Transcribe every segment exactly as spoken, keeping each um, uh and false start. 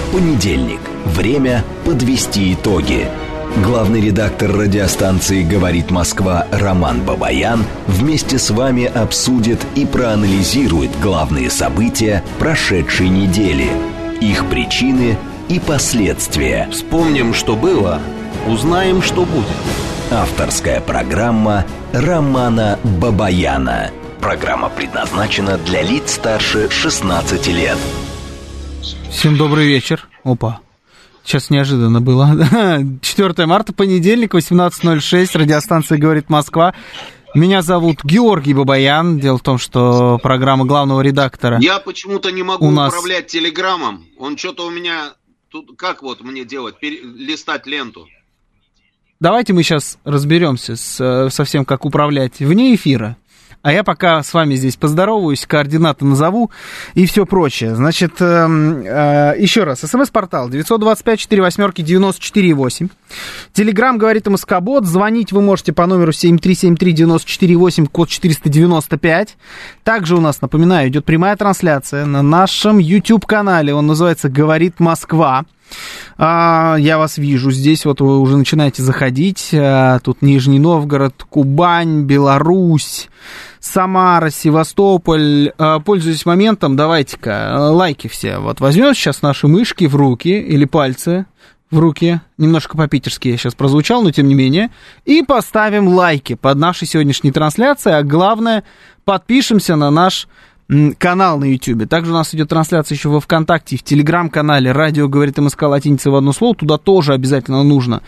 Понедельник. Время подвести итоги. Главный редактор радиостанции «Говорит Москва» Роман Бабаян вместе с вами обсудит и проанализирует главные события прошедшей недели, их причины и последствия. Вспомним, что было, узнаем, что будет. Авторская программа Романа Бабаяна. Программа предназначена для лиц старше шестнадцати лет. Всем добрый вечер. Опа. Сейчас неожиданно было. четвёртого марта, понедельник, восемнадцать ноль шесть, радиостанция «Говорит Москва». Меня зовут Георгий Бабаян. Дело в том, что программа главного редактора... Я почему-то не могу нас... управлять телеграммом. Он что-то у меня... Тут как вот мне делать? Пере... Листать ленту? Давайте мы сейчас разберемся с, со всем, как управлять вне эфира. А я пока с вами здесь поздороваюсь, координаты назову и все прочее. Значит, э, э, еще раз, смс-портал девять два пять четыре восемь девяносто четыре восемь. Телеграм «Говорит МСК-бот». Звонить вы можете по номеру семь три семь три девять четыре восемь, код четыреста девяносто пять. Также у нас, напоминаю, идет прямая трансляция на нашем YouTube-канале. Он называется «Говорит Москва». А, я вас вижу здесь, вот вы уже начинаете заходить. А, тут Нижний Новгород, Кубань, Беларусь, Самара, Севастополь. А, пользуясь моментом, давайте-ка лайки все. Вот возьмем сейчас наши мышки в руки или пальцы в руки. Немножко по-питерски я сейчас прозвучал, но тем не менее. И поставим лайки под нашей сегодняшней трансляцией. А главное, подпишемся на наш канал на YouTube. Также у нас идет трансляция еще во ВКонтакте, в Телеграм-канале «Радио говорит МСК» латиница в одно слово. Туда тоже обязательно нужно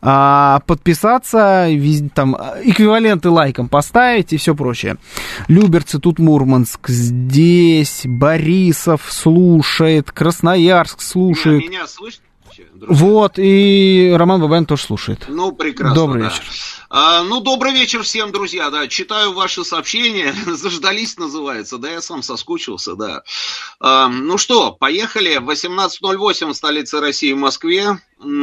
а, подписаться, везде, там, эквиваленты лайкам поставить и все прочее. Люберцы, тут Мурманск, здесь Борисов слушает, Красноярск слушает. Меня, меня слышно? Вот, и Роман Бабаян тоже слушает. Ну, прекрасно. Добрый да. вечер. А, ну, добрый вечер всем, друзья, да, читаю ваши сообщения, заждались, называется, да, я сам соскучился, да. А, ну что, поехали, восемнадцать ноль восемь в столице России, в Москве.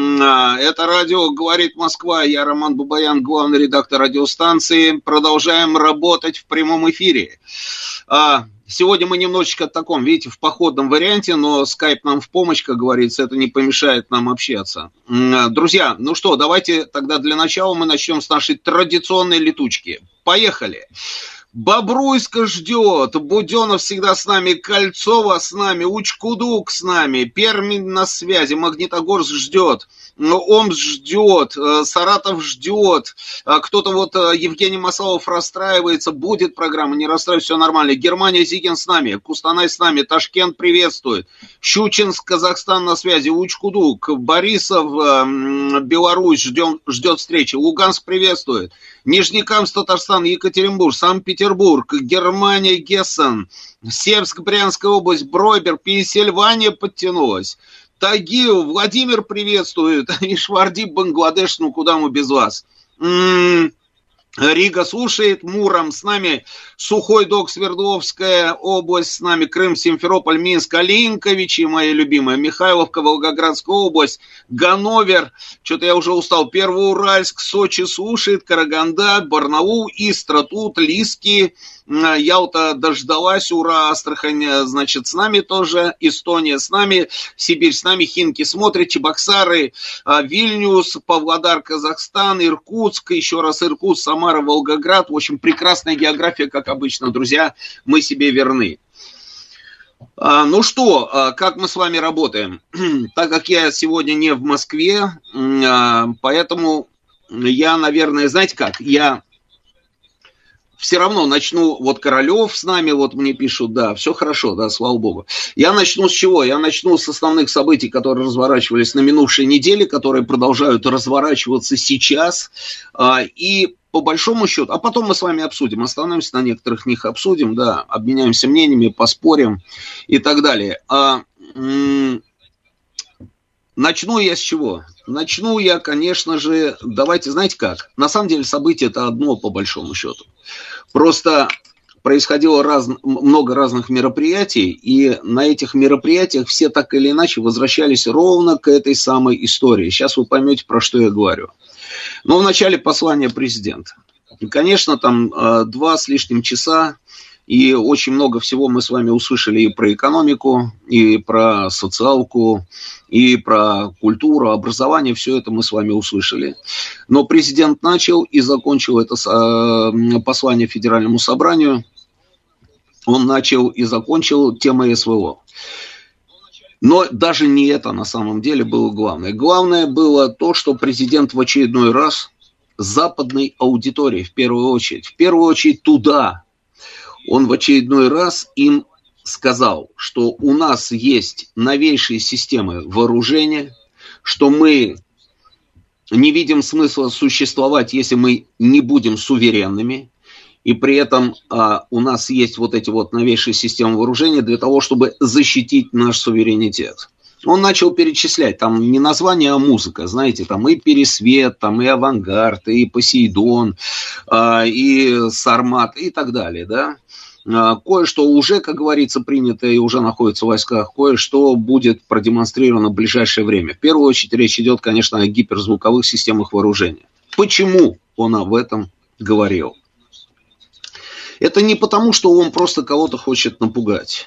А, это радио «Говорит Москва», я Роман Бабаян, главный редактор радиостанции, продолжаем работать в прямом эфире. А, Сегодня мы немножечко в таком, видите, в походном варианте, но скайп нам в помощь, как говорится, это не помешает нам общаться. Друзья, ну что, давайте тогда для начала мы начнем с нашей традиционной летучки. Поехали! Бобруйска ждет, Буденов всегда с нами, Кольцова с нами, Учкудук с нами, Пермь на связи, Магнитогорск ждет, Омск ждет, Саратов ждет, кто-то вот, Евгений Масалов расстраивается, будет программа, не расстраивайся, все нормально, Германия, Зигин с нами, Кустанай с нами, Ташкент приветствует, Щучинск, Казахстан на связи, Учкудук, Борисов, Беларусь ждем, ждет встречи, Луганск приветствует, Нижнекамск, Татарстан, Екатеринбург, Санкт-Петербург, Германия, Гессен, Севск, Брянская область, Бройбер, Пенсильвания подтянулась, Тагил, Владимир приветствует, и Швардип, Бангладеш, ну куда мы без вас. М-м-м. Рига слушает, Муром с нами, Сухой Дог, Свердловская область с нами, Крым, Симферополь, Минск, Оленьковичи, мои любимые, Михайловка, Волгоградская область, Ганновер, что-то я уже устал, Первоуральск, Сочи слушает, Караганда, Барнаул, Истра тут, Лиски, Ялта дождалась, ура, Астрахань, значит, с нами тоже, Эстония с нами, Сибирь с нами, Химки смотрит, Чебоксары, Вильнюс, Павлодар, Казахстан, Иркутск, еще раз Иркутск, Самара, Волгоград, в общем, прекрасная география, как обычно, друзья, мы себе верны. А, ну что, а, как мы с вами работаем? Так как я сегодня не в Москве, а, поэтому я, наверное, знаете как, я... Все равно начну, вот Королев с нами, вот мне пишут, да, все хорошо, да, слава богу. Я начну с чего? Я начну с основных событий, которые разворачивались на минувшей неделе, которые продолжают разворачиваться сейчас. И по большому счету, а потом мы с вами обсудим, остановимся на некоторых них, обсудим, да, обменяемся мнениями, поспорим и так далее. Начну я с чего? Начну я, конечно же, давайте, знаете как, на самом деле событие это одно по большому счету. Просто происходило раз, много разных мероприятий, и на этих мероприятиях все так или иначе возвращались ровно к этой самой истории. Сейчас вы поймете, про что я говорю. Но в начале послания президента. И, конечно, там два с лишним часа И очень много всего мы с вами услышали и про экономику, и про социалку, и про культуру, образование. Все это мы с вами услышали. Но президент начал и закончил это послание Федеральному собранию. Он начал и закончил темой СВО. Но даже не это на самом деле было главное. Главное было то, что президент в очередной раз западной аудитории, в первую очередь, в первую очередь туда, он в очередной раз им сказал, что у нас есть новейшие системы вооружения, что мы не видим смысла существовать, если мы не будем суверенными, и при этом а, у нас есть вот эти вот новейшие системы вооружения для того, чтобы защитить наш суверенитет. Он начал перечислять, там не название, а музыка, знаете, там и Пересвет, там и Авангард, и Посейдон, а, и Сармат, и так далее, да. А, кое-что уже, как говорится, принято и уже находится в войсках, кое-что будет продемонстрировано в ближайшее время. В первую очередь речь идет, конечно, о гиперзвуковых системах вооружения. Почему он об этом говорил? Это не потому, что он просто кого-то хочет напугать.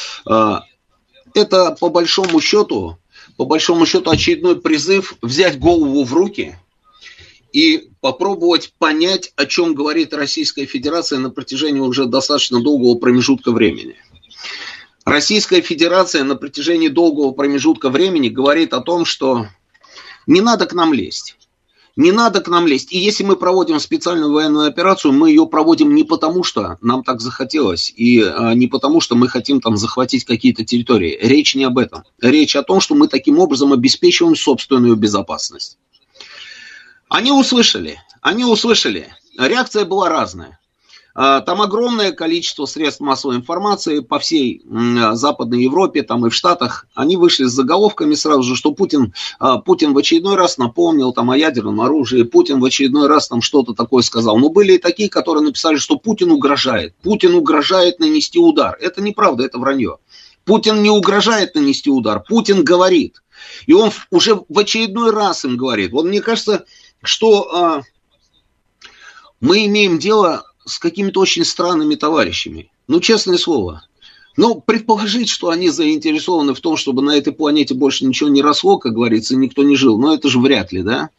Это по большому счету, по большому счету очередной призыв взять голову в руки и попробовать понять, о чем говорит Российская Федерация на протяжении уже достаточно долгого промежутка времени. Российская Федерация на протяжении долгого промежутка времени говорит о том, что не надо к нам лезть. Не надо к нам лезть. И если мы проводим специальную военную операцию, мы ее проводим не потому, что нам так захотелось, и а, не потому, что мы хотим там захватить какие-то территории. Речь не об этом. Речь о том, что мы таким образом обеспечиваем собственную безопасность. Они услышали. Они услышали. Реакция была разная. Там огромное количество средств массовой информации по всей Западной Европе, там и в Штатах. Они вышли с заголовками сразу же, что Путин, Путин в очередной раз напомнил там о ядерном оружии, Путин в очередной раз там что-то такое сказал. Но были и такие, которые написали, что Путин угрожает. Путин угрожает нанести удар. Это неправда, это вранье. Путин не угрожает нанести удар, Путин говорит. И он уже в очередной раз им говорит. Вот мне кажется, что а, мы имеем дело с какими-то очень странными товарищами. Ну, честное слово. Ну, предположить, что они заинтересованы в том, чтобы на этой планете больше ничего не росло, как говорится, никто не жил. Но это же вряд ли, да?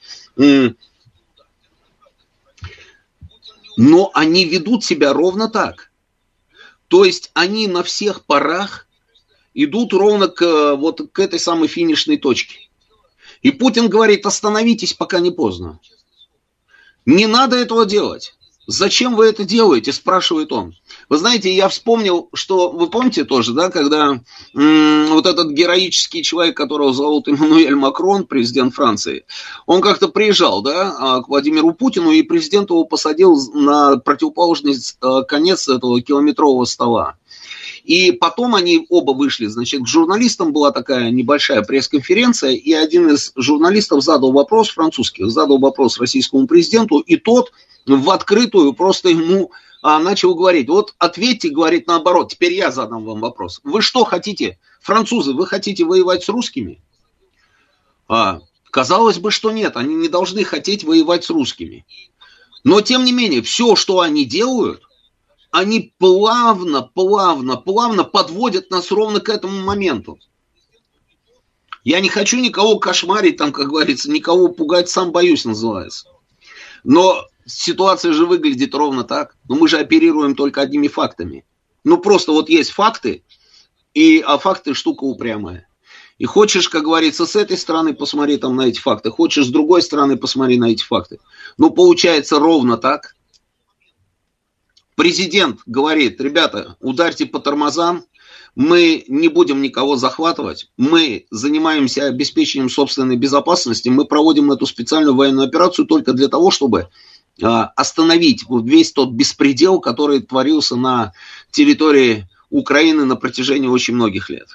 Но они ведут себя ровно так. То есть они на всех парах идут ровно к, вот, к этой самой финишной точке. И Путин говорит, остановитесь, пока не поздно. Не надо этого делать. Зачем вы это делаете, спрашивает он. Вы знаете, я вспомнил, что, вы помните тоже, да, когда м- вот этот героический человек, которого зовут Эммануэль Макрон, президент Франции, он как-то приезжал, да, к Владимиру Путину, и президент его посадил на противоположный конец этого километрового стола. И потом они оба вышли, значит, к журналистам была такая небольшая пресс-конференция, и один из журналистов задал вопрос, французский, задал вопрос российскому президенту, и тот в открытую просто ему а, начал говорить, вот ответьте, говорит, наоборот, теперь я задам вам вопрос. Вы что хотите, французы, вы хотите воевать с русскими? А, казалось бы, что нет, они не должны хотеть воевать с русскими. Но, тем не менее, все, что они делают, они плавно, плавно, плавно подводят нас ровно к этому моменту. Я не хочу никого кошмарить, там, как говорится, никого пугать, сам боюсь, называется. Но ситуация же выглядит ровно так. Но мы же оперируем только одними фактами. Ну, просто вот есть факты, и, а факты штука упрямая. И хочешь, как говорится, с этой стороны посмотри там на эти факты, хочешь с другой стороны посмотри на эти факты. Ну, получается ровно так. Президент говорит, ребята, ударьте по тормозам, мы не будем никого захватывать, мы занимаемся обеспечением собственной безопасности, мы проводим эту специальную военную операцию только для того, чтобы а, остановить вот весь тот беспредел, который творился на территории Украины на протяжении очень многих лет.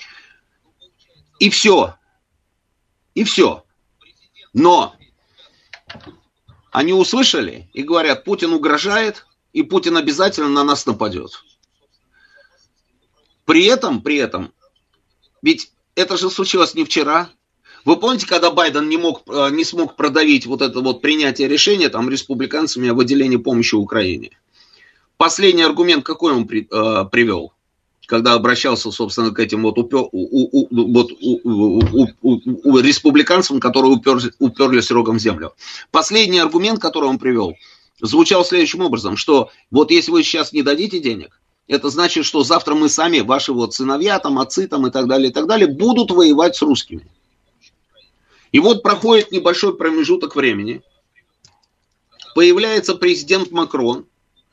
И все. И все. Но они услышали и говорят, Путин угрожает, и Путин обязательно на нас нападет. При этом, при этом, ведь это же случилось не вчера. Вы помните, когда Байден не, мог, не смог продавить вот это вот принятие решения там республиканцами о выделении помощи Украине? Последний аргумент какой он при, э, привел, когда обращался, собственно, к этим вот, упер, у, у, у, вот у, у, у, у республиканцам, которые уперлись, уперлись рогом в землю. Последний аргумент, который он привел, звучал следующим образом, что вот если вы сейчас не дадите денег, это значит, что завтра мы сами, ваши вот сыновья, там, отцы там, и так далее, и так далее, будут воевать с русскими. И вот проходит небольшой промежуток времени, появляется президент Макрон,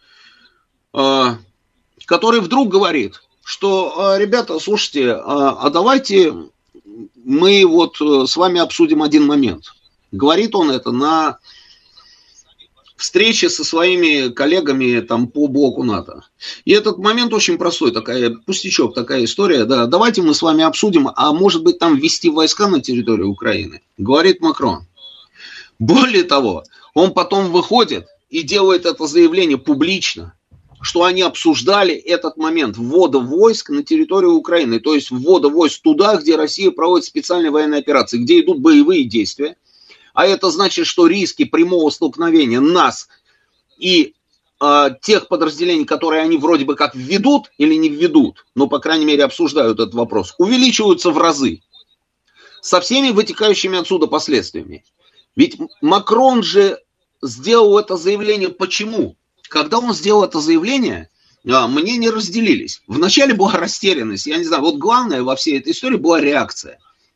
который вдруг говорит, что, ребята, слушайте, а давайте мы вот с вами обсудим один момент. Говорит он это на встрече со своими коллегами там по блоку НАТО. И этот момент очень простой, такая пустячок, такая история. Да, давайте мы с вами обсудим, а может быть там ввести войска на территорию Украины, говорит Макрон. Более того, он потом выходит и делает это заявление публично, что они обсуждали этот момент ввода войск на территорию Украины, то есть ввода войск туда, где Россия проводит специальные военные операции, где идут боевые действия. А это значит, что риски прямого столкновения нас и э, тех подразделений, которые они вроде бы как введут или не введут, но, по крайней мере, обсуждают этот вопрос, увеличиваются в разы. Со всеми вытекающими отсюда последствиями. Ведь Макрон же сделал это заявление. Почему? Когда он сделал это заявление, э, мнения разделились. Вначале была растерянность. Я не знаю, вот главное во всей этой истории была реакция.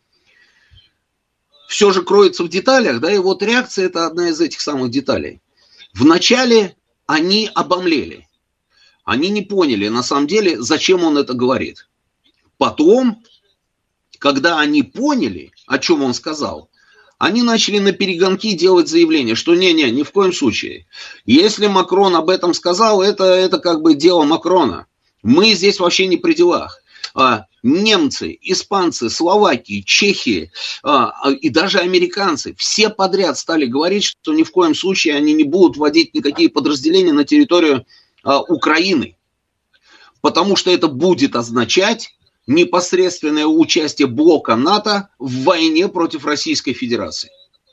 Все же кроется в деталях, да, и вот реакция – это одна из этих самых деталей. Вначале они обомлели. Они не поняли, на самом деле, зачем он это говорит. Потом, когда они поняли, о чем он сказал, они начали на перегонки делать заявление, что не-не, ни в коем случае. Если Макрон об этом сказал, это, это как бы дело Макрона. Мы здесь вообще не при делах. А, немцы, испанцы, словаки, чехи а, и даже американцы все подряд стали говорить, что ни в коем случае они не будут вводить никакие подразделения на территорию а, Украины. Потому что это будет означать непосредственное участие блока НАТО в войне против Российской Федерации.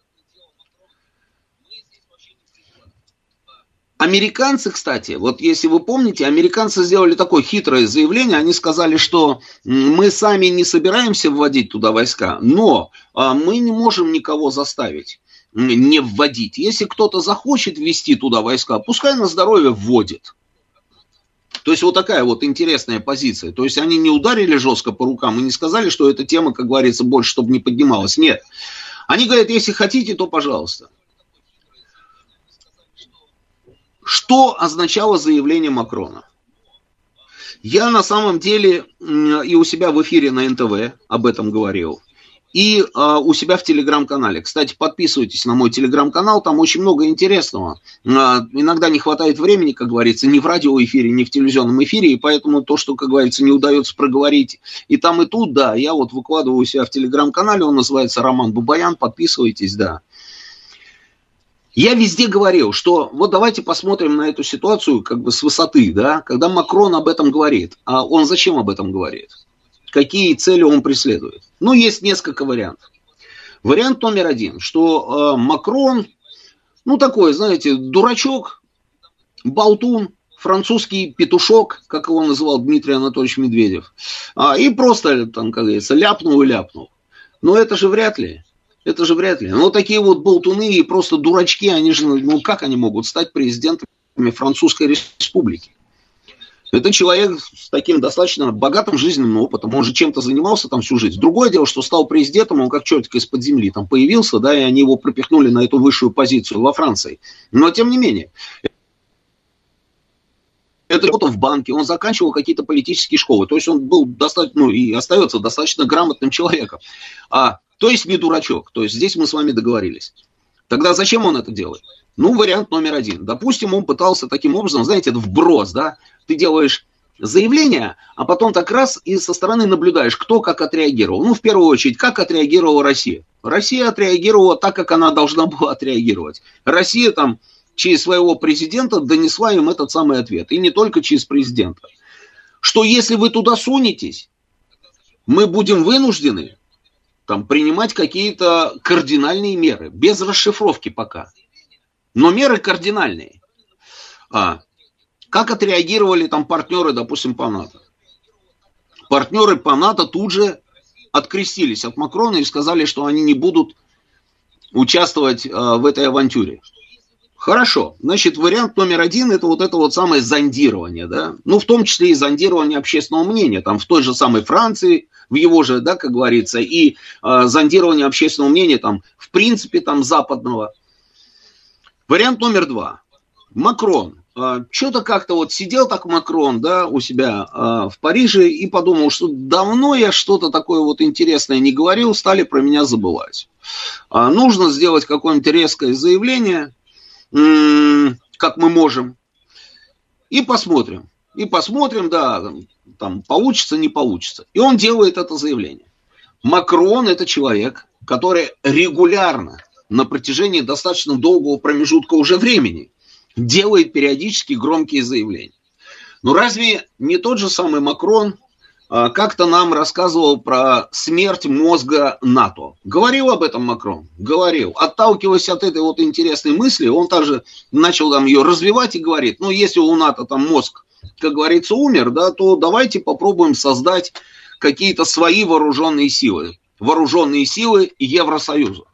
Американцы, кстати, вот если вы помните, американцы сделали такое хитрое заявление, они сказали, что мы сами не собираемся вводить туда войска, но мы не можем никого заставить не вводить. Если кто-то захочет ввести туда войска, пускай на здоровье вводит. То есть вот такая вот интересная позиция. То есть они не ударили жестко по рукам и не сказали, что эта тема, как говорится, больше, чтобы не поднималась. Нет. Они говорят, если хотите, то пожалуйста. Что означало заявление Макрона? Я на самом деле и у себя в эфире на эн тэ вэ об этом говорил, и а, у себя в телеграм-канале. Кстати, подписывайтесь на мой телеграм-канал, там очень много интересного. А, иногда не хватает времени, как говорится, ни в радиоэфире, ни в телевизионном эфире, и поэтому то, что, как говорится, не удается проговорить и там, и тут, да, я вот выкладываю у себя в телеграм-канале, он называется Роман Бабаян, подписывайтесь, да. Я везде говорил, что вот давайте посмотрим на эту ситуацию как бы с высоты, да, когда Макрон об этом говорит. А он зачем об этом говорит? Какие цели он преследует? Ну, есть несколько вариантов. Вариант номер один, что э, Макрон, ну, такой, знаете, дурачок, болтун, французский петушок, как его называл Дмитрий Анатольевич Медведев, а, и просто, там, как говорится, ляпнул и ляпнул. Но это же вряд ли. Это же вряд ли. Но такие вот болтуны и просто дурачки, они же, ну как они могут стать президентами Французской Республики? Это человек с таким достаточно богатым жизненным опытом. Он же чем-то занимался там всю жизнь. Другое дело, что стал президентом, он как чертик из-под земли там появился, да, и они его пропихнули на эту высшую позицию во Франции. Но тем не менее. Это работа в банке, он заканчивал какие-то политические школы. То есть он был достаточно, ну и остается достаточно грамотным человеком. А То есть не дурачок. То есть здесь мы с вами договорились. Тогда зачем он это делает? Ну, вариант номер один. Допустим, он пытался таким образом, знаете, это вброс, да? Ты делаешь заявление, а потом так раз и со стороны наблюдаешь, кто как отреагировал. Ну, в первую очередь, как отреагировала Россия. Россия отреагировала так, как она должна была отреагировать. Россия там через своего президента донесла им этот самый ответ. И не только через президента. Что если вы туда сунетесь, мы будем вынуждены там принимать какие-то кардинальные меры, без расшифровки пока. Но меры кардинальные. А, Как отреагировали там партнеры, допустим, по НАТО? Партнеры по НАТО тут же открестились от Макрона и сказали, что они не будут участвовать а, в этой авантюре. Хорошо, значит, вариант номер один – это вот это вот самое зондирование, да, ну, в том числе и зондирование общественного мнения, там, в той же самой Франции, в его же, да, как говорится, и э, зондирование общественного мнения, там, в принципе, там, западного. Вариант номер два. Макрон. Э, что-то как-то вот сидел так Макрон, да, у себя э, в Париже и подумал, что давно я что-то такое вот интересное не говорил, стали про меня забывать. Э, нужно сделать какое-нибудь резкое заявление, как мы можем, и посмотрим. И посмотрим, да, там, там получится, не получится. И он делает это заявление. Макрон – это человек, который регулярно, на протяжении достаточно долгого промежутка уже времени, делает периодически громкие заявления. Но разве не тот же самый Макрон а, как-то нам рассказывал про смерть мозга НАТО? Говорил об этом Макрон? Говорил. Отталкиваясь от этой вот интересной мысли, он также начал там ее развивать и говорит, ну, если у НАТО там мозг, как говорится, умер, да, то давайте попробуем создать какие-то свои вооруженные силы. Вооруженные силы Евросоюза.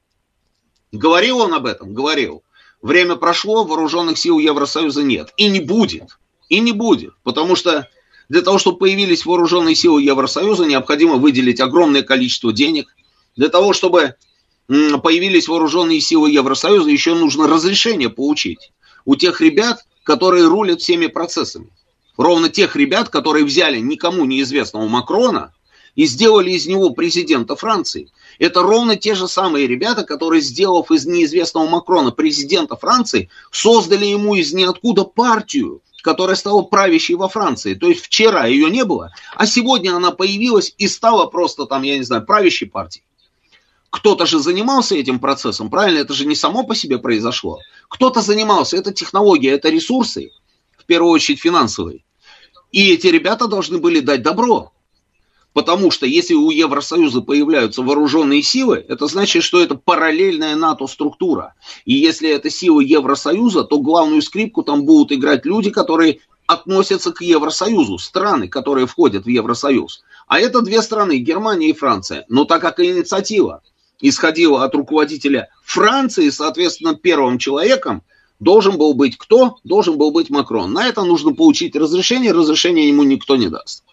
Говорил он об этом? Говорил. Время прошло, вооруженных сил Евросоюза нет. И не будет. И не будет. Потому что для того, чтобы появились вооруженные силы Евросоюза, необходимо выделить огромное количество денег. Для того, чтобы появились вооруженные силы Евросоюза, еще нужно разрешение получить у тех ребят, которые рулят всеми процессами. Ровно тех ребят, которые взяли никому неизвестного Макрона и сделали из него президента Франции. Это ровно те же самые ребята, которые, сделав из неизвестного Макрона президента Франции, создали ему из ниоткуда партию, которая стала правящей во Франции. То есть вчера ее не было, а сегодня она появилась и стала просто там, я не знаю, правящей партией. Кто-то же занимался этим процессом, правильно? Это же не само по себе произошло. Кто-то занимался, это технология, это ресурсы, в первую очередь финансовые. И эти ребята должны были дать добро. Потому что если у Евросоюза появляются вооруженные силы, это значит, что это параллельная НАТО-структура. И если это силы Евросоюза, то главную скрипку там будут играть люди, которые относятся к Евросоюзу, страны, которые входят в Евросоюз. А это две страны, Германия и Франция. Но так как инициатива исходила от руководителя Франции, соответственно, первым человеком должен был быть кто? Должен был быть Макрон. На это нужно получить разрешение, разрешение ему никто не даст.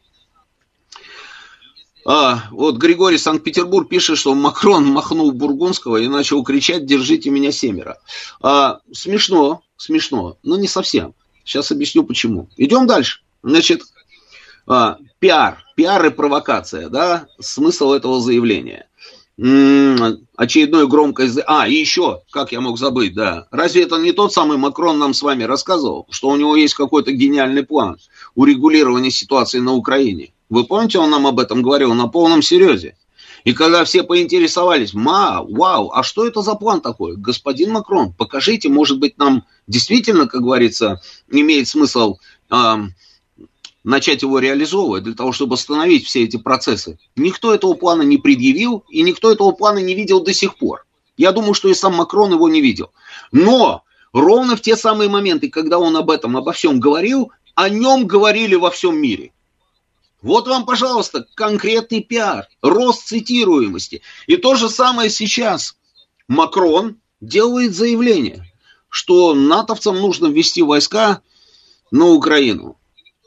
А, вот Григорий Санкт-Петербург пишет, что Макрон махнул Бургундского и начал кричать «Держите меня семеро». А, смешно, смешно, но не совсем. Сейчас объясню почему. Идем дальше. Значит, а, пиар, пиар и провокация, да, смысл этого заявления. М-м, очередное громкое... А, и еще, как я мог забыть, да. Разве это не тот самый Макрон нам с вами рассказывал, что у него есть какой-то гениальный план урегулирования ситуации на Украине? Вы помните, он нам об этом говорил на полном серьезе. И когда все поинтересовались, ма, вау, а что это за план такой? Господин Макрон, покажите, может быть, нам действительно, как говорится, имеет смысл э, начать его реализовывать для того, чтобы остановить все эти процессы. Никто этого плана не предъявил, и никто этого плана не видел до сих пор. Я думаю, что и сам Макрон его не видел. Но ровно в те самые моменты, когда он об этом, обо всем говорил, о нем говорили во всем мире. Вот вам, пожалуйста, конкретный пиар, рост цитируемости. И то же самое сейчас. Макрон делает заявление, что натовцам нужно ввести войска на Украину.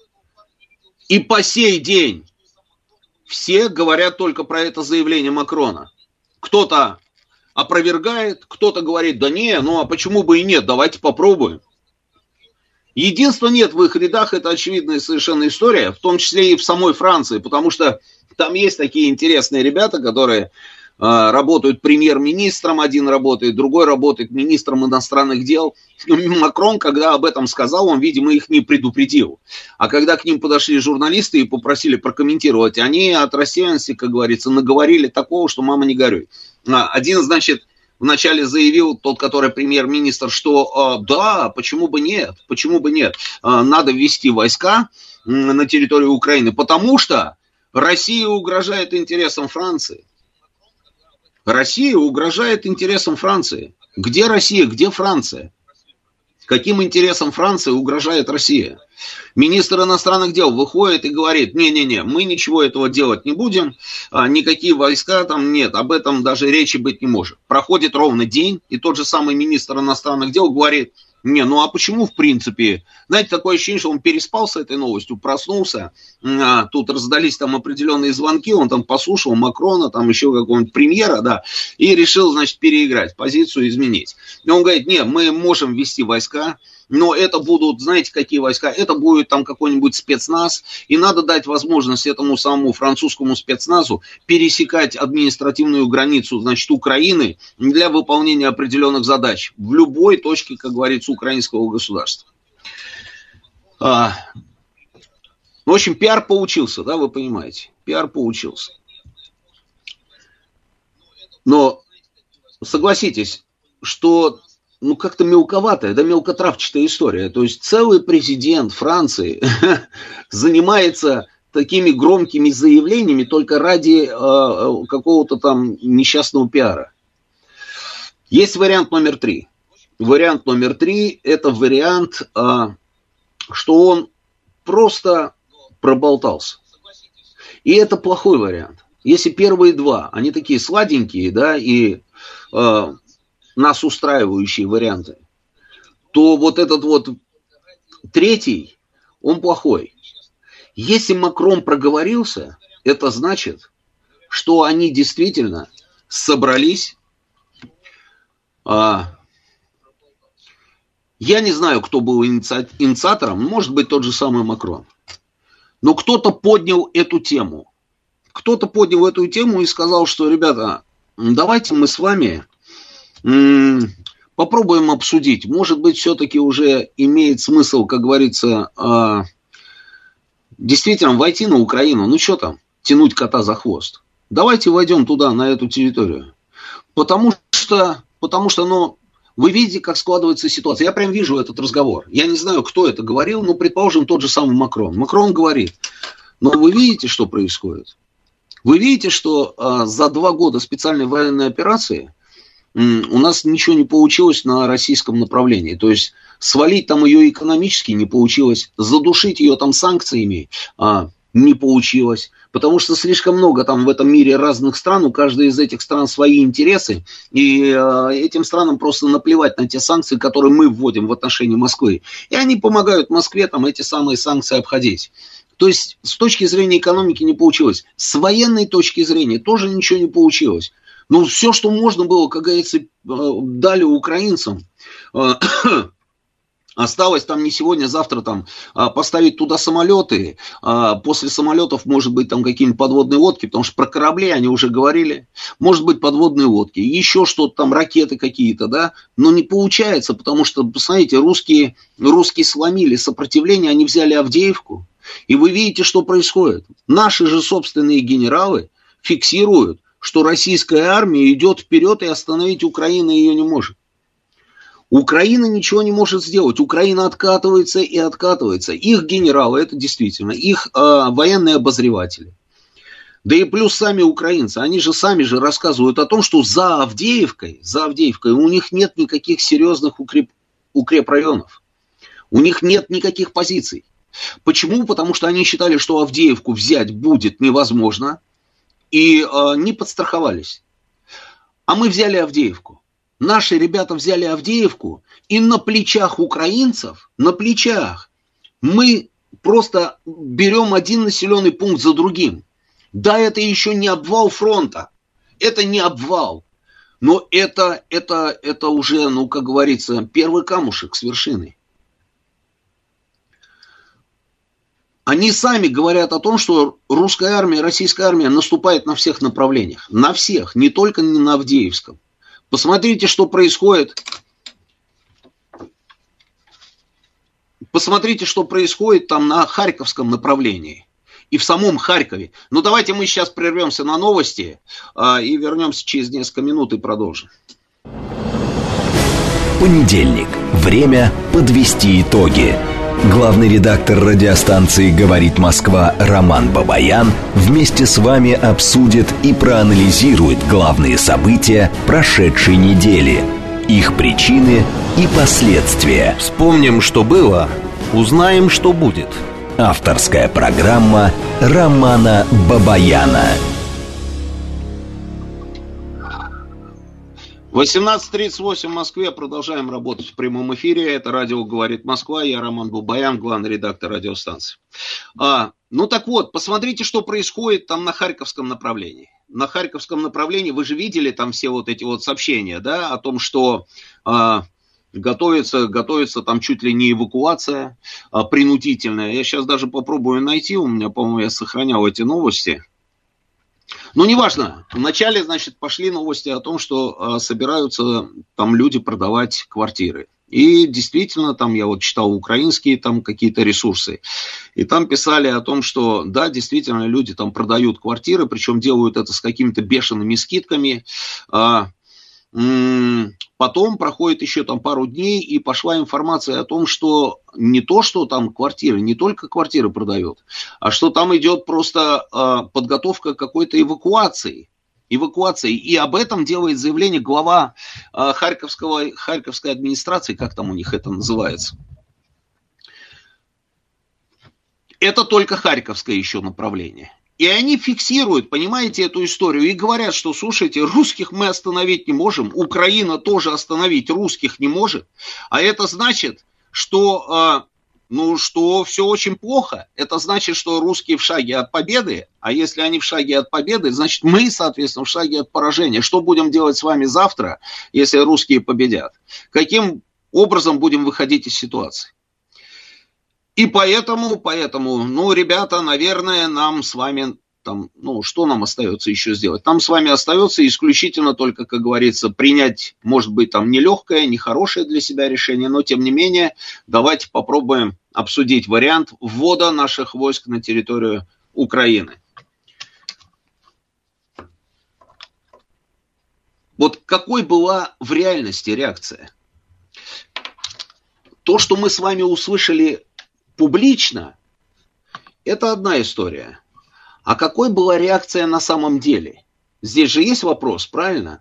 И по сей день все говорят только про это заявление Макрона. Кто-то опровергает, кто-то говорит, да не, ну а почему бы и нет, давайте попробуем. Единства нет в их рядах, это очевидная совершенно история, в том числе и в самой Франции, потому что там есть такие интересные ребята, которые э, работают премьер-министром, один работает, другой работает министром иностранных дел. Макрон, когда об этом сказал, он, видимо, их не предупредил. А когда к ним подошли журналисты и попросили прокомментировать, они от рассеянности, как говорится, наговорили такого, что мама не горюй. Один, значит, вначале заявил тот, который премьер-министр, что э, да, почему бы нет, почему бы нет, э, надо ввести войска э, на территорию Украины, потому что Россия угрожает интересам Франции. Россия угрожает интересам Франции. Где Россия, где Франция? каким интересам Франции угрожает Россия. Министр иностранных дел выходит и говорит: не-не-не, мы ничего этого делать не будем, никакие войска там нет, об этом даже речи быть не может. Проходит ровно день, и тот же самый министр иностранных дел говорит: не, ну а почему в принципе? Знаете, такое ощущение, что он переспал с этой новостью, проснулся, а, тут раздались там определенные звонки, он там послушал Макрона, там еще какого-нибудь премьера, да, и решил, значит, переиграть, позицию изменить. И он говорит: нет, мы можем ввести войска, но это будут, знаете, какие войска? Это будет там какой-нибудь спецназ, и надо дать возможность этому самому французскому спецназу пересекать административную границу, значит, Украины для выполнения определенных задач в любой точке, как говорится, украинского государства. А, в общем, пиар получился, да, вы понимаете, пиар получился. Но согласитесь, что... ну, как-то мелковатая, да, мелкотравчатая история. То есть целый президент Франции занимается такими громкими заявлениями только ради э, какого-то там несчастного пиара. Есть вариант номер три. Вариант номер три – это вариант, э, что он просто проболтался. И это плохой вариант. Если первые два, они такие сладенькие, да, и... Э, нас устраивающие варианты, то вот этот вот третий, он плохой. Если Макрон проговорился, это значит, что они действительно собрались. А, я не знаю, кто был иници... инициатором, может быть, тот же самый Макрон. Но кто-то поднял эту тему. Кто-то поднял эту тему и сказал, что, ребята, давайте мы с вами... попробуем обсудить. Может быть, все-таки уже имеет смысл, как говорится, действительно войти на Украину. Ну, что там, тянуть кота за хвост. Давайте войдем туда, на эту территорию. Потому что, потому что, ну, вы видите, как складывается ситуация. Я прям вижу этот разговор. Я не знаю, кто это говорил, но, предположим, тот же самый Макрон. Макрон говорит: но вы видите, что происходит? Вы видите, что за два года специальной военной операции у нас ничего не получилось на российском направлении. То есть свалить там ее экономически не получилось, задушить ее там санкциями а, не получилось, потому что слишком много там в этом мире разных стран, у каждой из этих стран свои интересы, и а, этим странам просто наплевать на те санкции, которые мы вводим в отношении Москвы. И они помогают Москве там эти самые санкции обходить. То есть с точки зрения экономики не получилось. С военной точки зрения тоже ничего не получилось. Ну, все, что можно было, как говорится, дали украинцам. Осталось там не сегодня, а завтра там поставить туда самолеты. После самолетов, может быть, там какие-нибудь подводные лодки, потому что про корабли они уже говорили. Может быть, подводные лодки. Еще что-то там, ракеты какие-то, да. Но не получается, потому что, посмотрите, русские, русские сломили сопротивление, они взяли Авдеевку. И вы видите, что происходит. Наши же собственные генералы фиксируют, что российская армия идет вперед, и остановить Украина ее не может. Украина ничего не может сделать. Украина откатывается и откатывается. Их генералы, это действительно, их э, военные обозреватели. Да и плюс сами украинцы, они же сами же рассказывают о том, что за Авдеевкой, за Авдеевкой у них нет никаких серьезных укреп, укрепрайонов. У них нет никаких позиций. Почему? Потому что они считали, что Авдеевку взять будет невозможно. И э, не подстраховались. А мы взяли Авдеевку. Наши ребята взяли Авдеевку, и на плечах украинцев, на плечах, мы просто берем один населенный пункт за другим. Да, это еще не обвал фронта. Это не обвал. Но это, это, это уже, ну, как говорится, первый камушек с вершины. Они сами говорят о том, что русская армия, российская армия наступает на всех направлениях. На всех, не только на Авдеевском. Посмотрите, что происходит. Посмотрите, что происходит там на Харьковском направлении. И в самом Харькове. Ну, давайте мы сейчас прервемся на новости а, и вернемся через несколько минут и продолжим. Понедельник. Время подвести итоги. Главный редактор радиостанции «Говорит Москва» Роман Бабаян вместе с вами обсудит и проанализирует главные события прошедшей недели. их причины и последствия. Вспомним, что было, узнаем, что будет. Авторская программа Романа Бабаяна. восемнадцать тридцать восемь в Москве. Продолжаем работать в прямом эфире. Это радио «Говорит Москва». Я Роман Бабаян, главный редактор радиостанции. А, ну так вот, посмотрите, что происходит там на Харьковском направлении. На Харьковском направлении вы же видели там все вот эти вот сообщения, да, о том, что а, готовится, готовится там чуть ли не эвакуация а, принудительная. Я сейчас даже попробую найти, у меня, по-моему, я сохранял эти новости. Ну, неважно. Вначале, значит, пошли новости о том, что э, собираются там люди продавать квартиры. И действительно, там я вот читал украинские там какие-то ресурсы. И там писали о том, что да, действительно, люди там продают квартиры, причем делают это с какими-то бешеными скидками. А, м- потом проходит еще там пару дней, и пошла информация о том, что не то, что там квартиры, не только квартиры продают, а что там идет просто э, подготовка к какой-то эвакуации. Эвакуации. И об этом делает заявление глава э, Харьковского, Харьковской администрации, как там у них это называется. Это только Харьковское еще направление. И они фиксируют, понимаете, эту историю и говорят, что, слушайте, русских мы остановить не можем, Украина тоже остановить русских не может, а это значит, что, ну, что все очень плохо. Это значит, что русские в шаге от победы, а если они в шаге от победы, значит, мы, соответственно, в шаге от поражения. Что будем делать с вами завтра, если русские победят? Каким образом будем выходить из ситуации? И поэтому, поэтому, ну, ребята, наверное, нам с вами, там, ну, что нам остается еще сделать? Нам с вами остается исключительно только, как говорится, принять, может быть, там, нелегкое, нехорошее для себя решение, но, тем не менее, давайте попробуем обсудить вариант ввода наших войск на территорию Украины. Вот какой была в реальности реакция? То, что мы с вами услышали публично, это одна история. А какой была реакция на самом деле? Здесь же есть вопрос, правильно?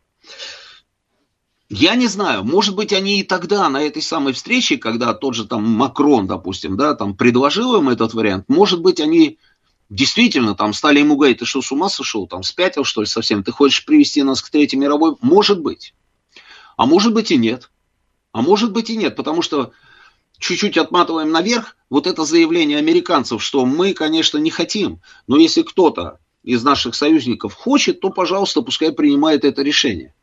Я не знаю, может быть, они и тогда на этой самой встрече, когда тот же там Макрон, допустим, да, там предложил им этот вариант, может быть, они действительно там стали ему говорить: ты что, с ума сошел, там спятил, что ли, совсем? Ты хочешь привести нас к Третьей мировой? Может быть. А может быть и нет. А может быть и нет, потому что чуть-чуть отматываем наверх, вот это заявление американцев, что мы, конечно, не хотим, но если кто-то из наших союзников хочет, то, пожалуйста, пускай принимает это решение.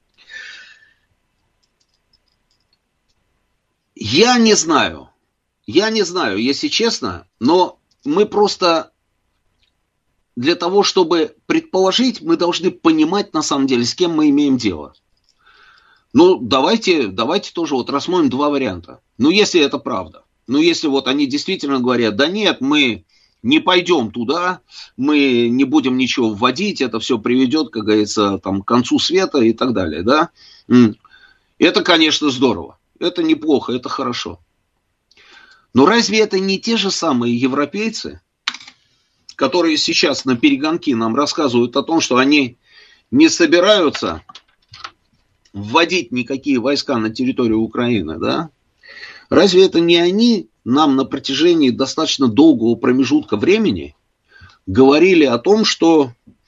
Я не знаю, я не знаю, если честно, но мы просто для того, чтобы предположить, мы должны понимать на самом деле, с кем мы имеем дело. Ну, давайте, давайте тоже вот рассмотрим два варианта. Ну, если это правда. Ну, если вот они действительно говорят: да нет, мы не пойдем туда, мы не будем ничего вводить, это все приведет, как говорится, там, к концу света и так далее, да. Это, конечно, здорово. Это неплохо, это хорошо. Но разве это не те же самые европейцы, которые сейчас на перегонки нам рассказывают о том, что они не собираются вводить никакие войска на территорию Украины, да? Разве это не они нам на протяжении достаточно долгого промежутка времени говорили о том, что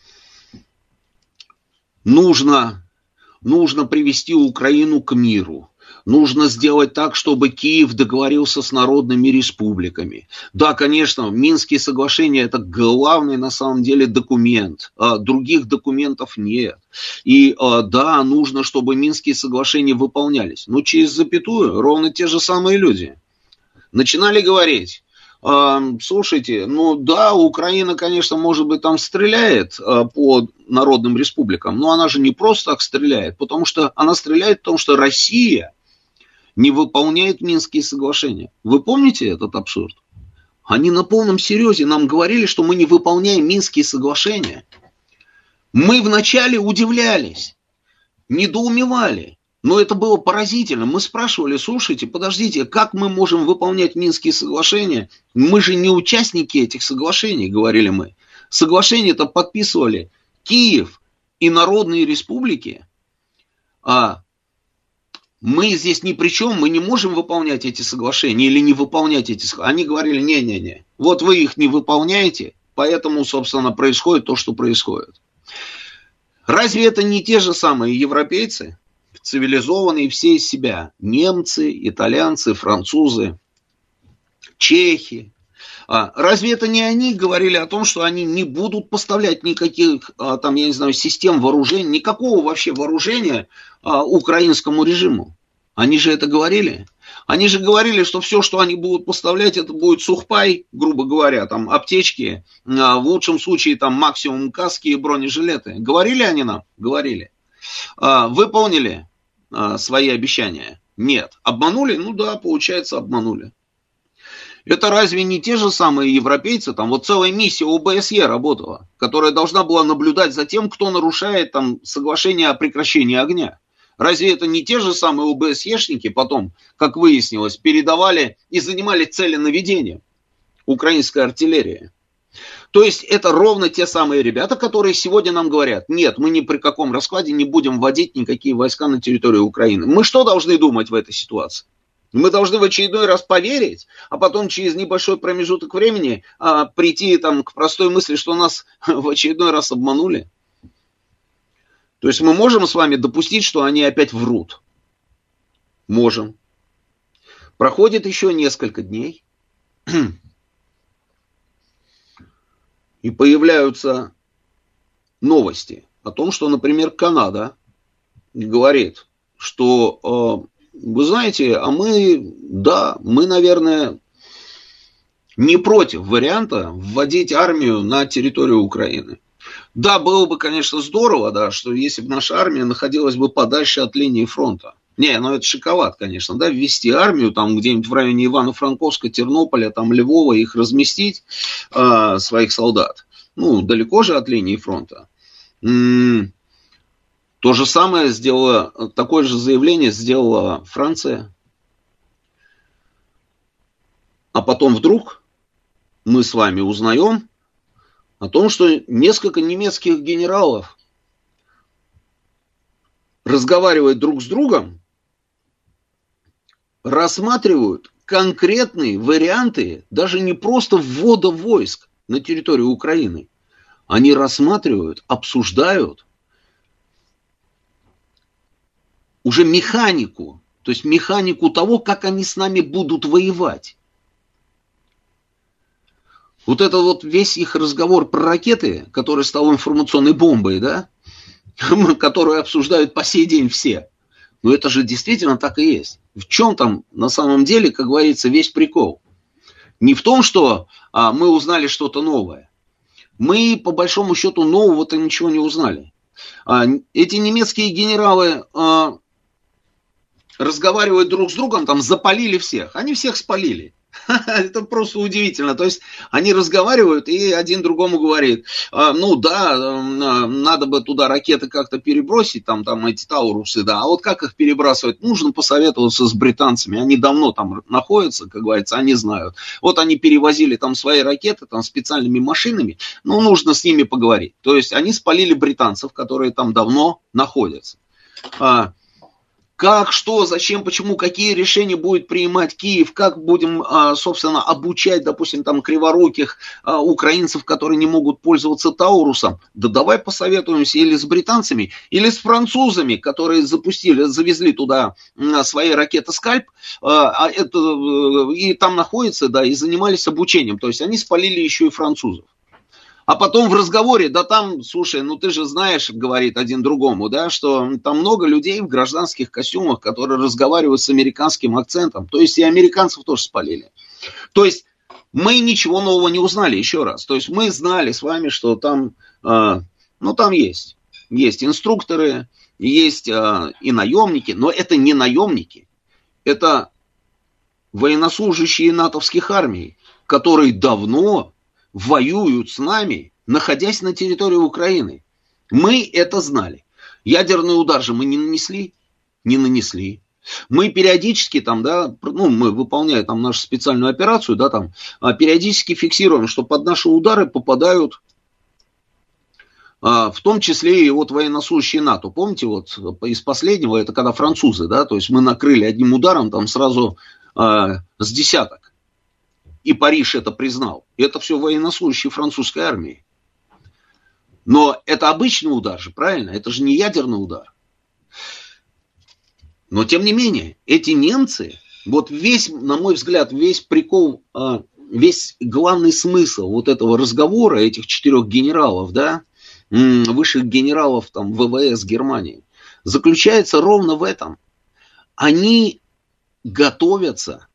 нужно, нужно привести Украину к миру, нужно сделать так, чтобы Киев договорился с народными республиками. Да, конечно, Минские соглашения — это главный на самом деле документ. А других документов нет. И а, да, нужно, чтобы Минские соглашения выполнялись. Но через запятую ровно те же самые люди начинали говорить: а, слушайте, ну да, Украина, конечно, может быть, там стреляет а, по народным республикам, но она же не просто так стреляет, потому что она стреляет, потому что Россия не выполняет Минские соглашения. Вы помните этот абсурд? Они на полном серьезе нам говорили, что мы не выполняем Минские соглашения. Мы вначале удивлялись, недоумевали, но это было поразительно. Мы спрашивали: слушайте, подождите, как мы можем выполнять Минские соглашения? Мы же не участники этих соглашений, говорили мы. Соглашения-то подписывали Киев и народные республики, а мы здесь ни при чем, мы не можем выполнять эти соглашения или не выполнять эти соглашения. Они говорили, не-не-не, вот вы их не выполняете, поэтому, собственно, происходит то, что происходит. Разве это не те же самые европейцы, цивилизованные все из себя, немцы, итальянцы, французы, чехи? Разве это не они говорили о том, что они не будут поставлять никаких, там, я не знаю, систем вооружения, никакого вообще вооружения украинскому режиму? Они же это говорили. Они же говорили, что все, что они будут поставлять, это будет сухпай, грубо говоря, там, аптечки, в лучшем случае, там, максимум каски и бронежилеты. Говорили они нам? Говорили. Выполнили свои обещания? Нет. Обманули? Ну да, получается, обманули. Это разве не те же самые европейцы? Там вот целая миссия о бэ эс е работала, которая должна была наблюдать за тем, кто нарушает там соглашение о прекращении огня. Разве это не те же самые о бэ эс ешники потом, как выяснилось, передавали и занимали цели наведения украинской артиллерии? То есть это ровно те самые ребята, которые сегодня нам говорят, нет, мы ни при каком раскладе не будем вводить никакие войска на территорию Украины. Мы что должны думать в этой ситуации? Мы должны в очередной раз поверить, а потом через небольшой промежуток времени а, прийти там, к простой мысли, что нас в очередной раз обманули. То есть мы можем с вами допустить, что они опять врут? Можем. Проходит еще несколько дней, и появляются новости о том, что, например, Канада говорит, что... Вы знаете, а мы, да, мы, наверное, не против варианта вводить армию на территорию Украины. Да, было бы, конечно, здорово, да, что если бы наша армия находилась бы подальше от линии фронта. Не, ну это шоколад, конечно, да, ввести армию там где-нибудь в районе Ивано-Франковска, Тернополя, там Львова, их разместить, э, своих солдат. Ну, далеко же от линии фронта. М-м- То же самое сделала, такое же заявление сделала Франция. А потом вдруг мы с вами узнаем о том, что несколько немецких генералов разговаривают друг с другом, рассматривают конкретные варианты даже не просто ввода войск на территорию Украины. Они рассматривают, обсуждают уже механику, то есть механику того, как они с нами будут воевать. Вот это вот весь их разговор про ракеты, который стал информационной бомбой, да, которую обсуждают по сей день все. Но это же действительно так и есть. В чем там на самом деле, как говорится, весь прикол? Не в том, что а, мы узнали что-то новое. Мы, по большому счету, нового-то ничего не узнали. А, эти немецкие генералы... А, разговаривают друг с другом, там запалили всех. Они всех спалили. Это просто удивительно. То есть они разговаривают, и один другому говорит, ну да, надо бы туда ракеты как-то перебросить, там, там эти Таурусы, да. А вот как их перебрасывать? Нужно посоветоваться с британцами. Они давно там находятся, как говорится, они знают. Вот они перевозили там свои ракеты там специальными машинами, ну нужно с ними поговорить. То есть они спалили британцев, которые там давно находятся. Как, что, зачем, почему, какие решения будет принимать Киев, как будем, собственно, обучать, допустим, там криворуких украинцев, которые не могут пользоваться Таурусом. Да давай посоветуемся или с британцами, или с французами, которые запустили, завезли туда свои ракеты «Скальп», а это, и там находятся, да, и занимались обучением. То есть они спалили еще и французов. А потом в разговоре, да там, слушай, ну ты же знаешь, говорит один другому, да, что там много людей в гражданских костюмах, которые разговаривают с американским акцентом. То есть и американцев тоже спалили. То есть мы ничего нового не узнали, еще раз. То есть мы знали с вами, что там, э, ну там есть. Есть инструкторы, есть э, и наемники, но это не наемники. Это военнослужащие натовских армий, которые давно... воюют с нами, находясь на территории Украины. Мы это знали. Ядерный удар же мы не нанесли? Не нанесли. Мы периодически там, да, ну, мы выполняя там нашу специальную операцию, да, там, периодически фиксируем, что под наши удары попадают в том числе и вот военнослужащие НАТО. Помните, вот из последнего, это когда французы, да, то есть мы накрыли одним ударом там сразу э, с десяток. И Париж это признал. И это все военнослужащие французской армии. Но это обычный удар же, правильно? Это же не ядерный удар. Но тем не менее, эти немцы, вот весь, на мой взгляд, весь прикол, э, весь главный смысл вот этого разговора, этих четырех генералов, да, высших генералов там ВВС Германии, заключается ровно в этом. Они готовятся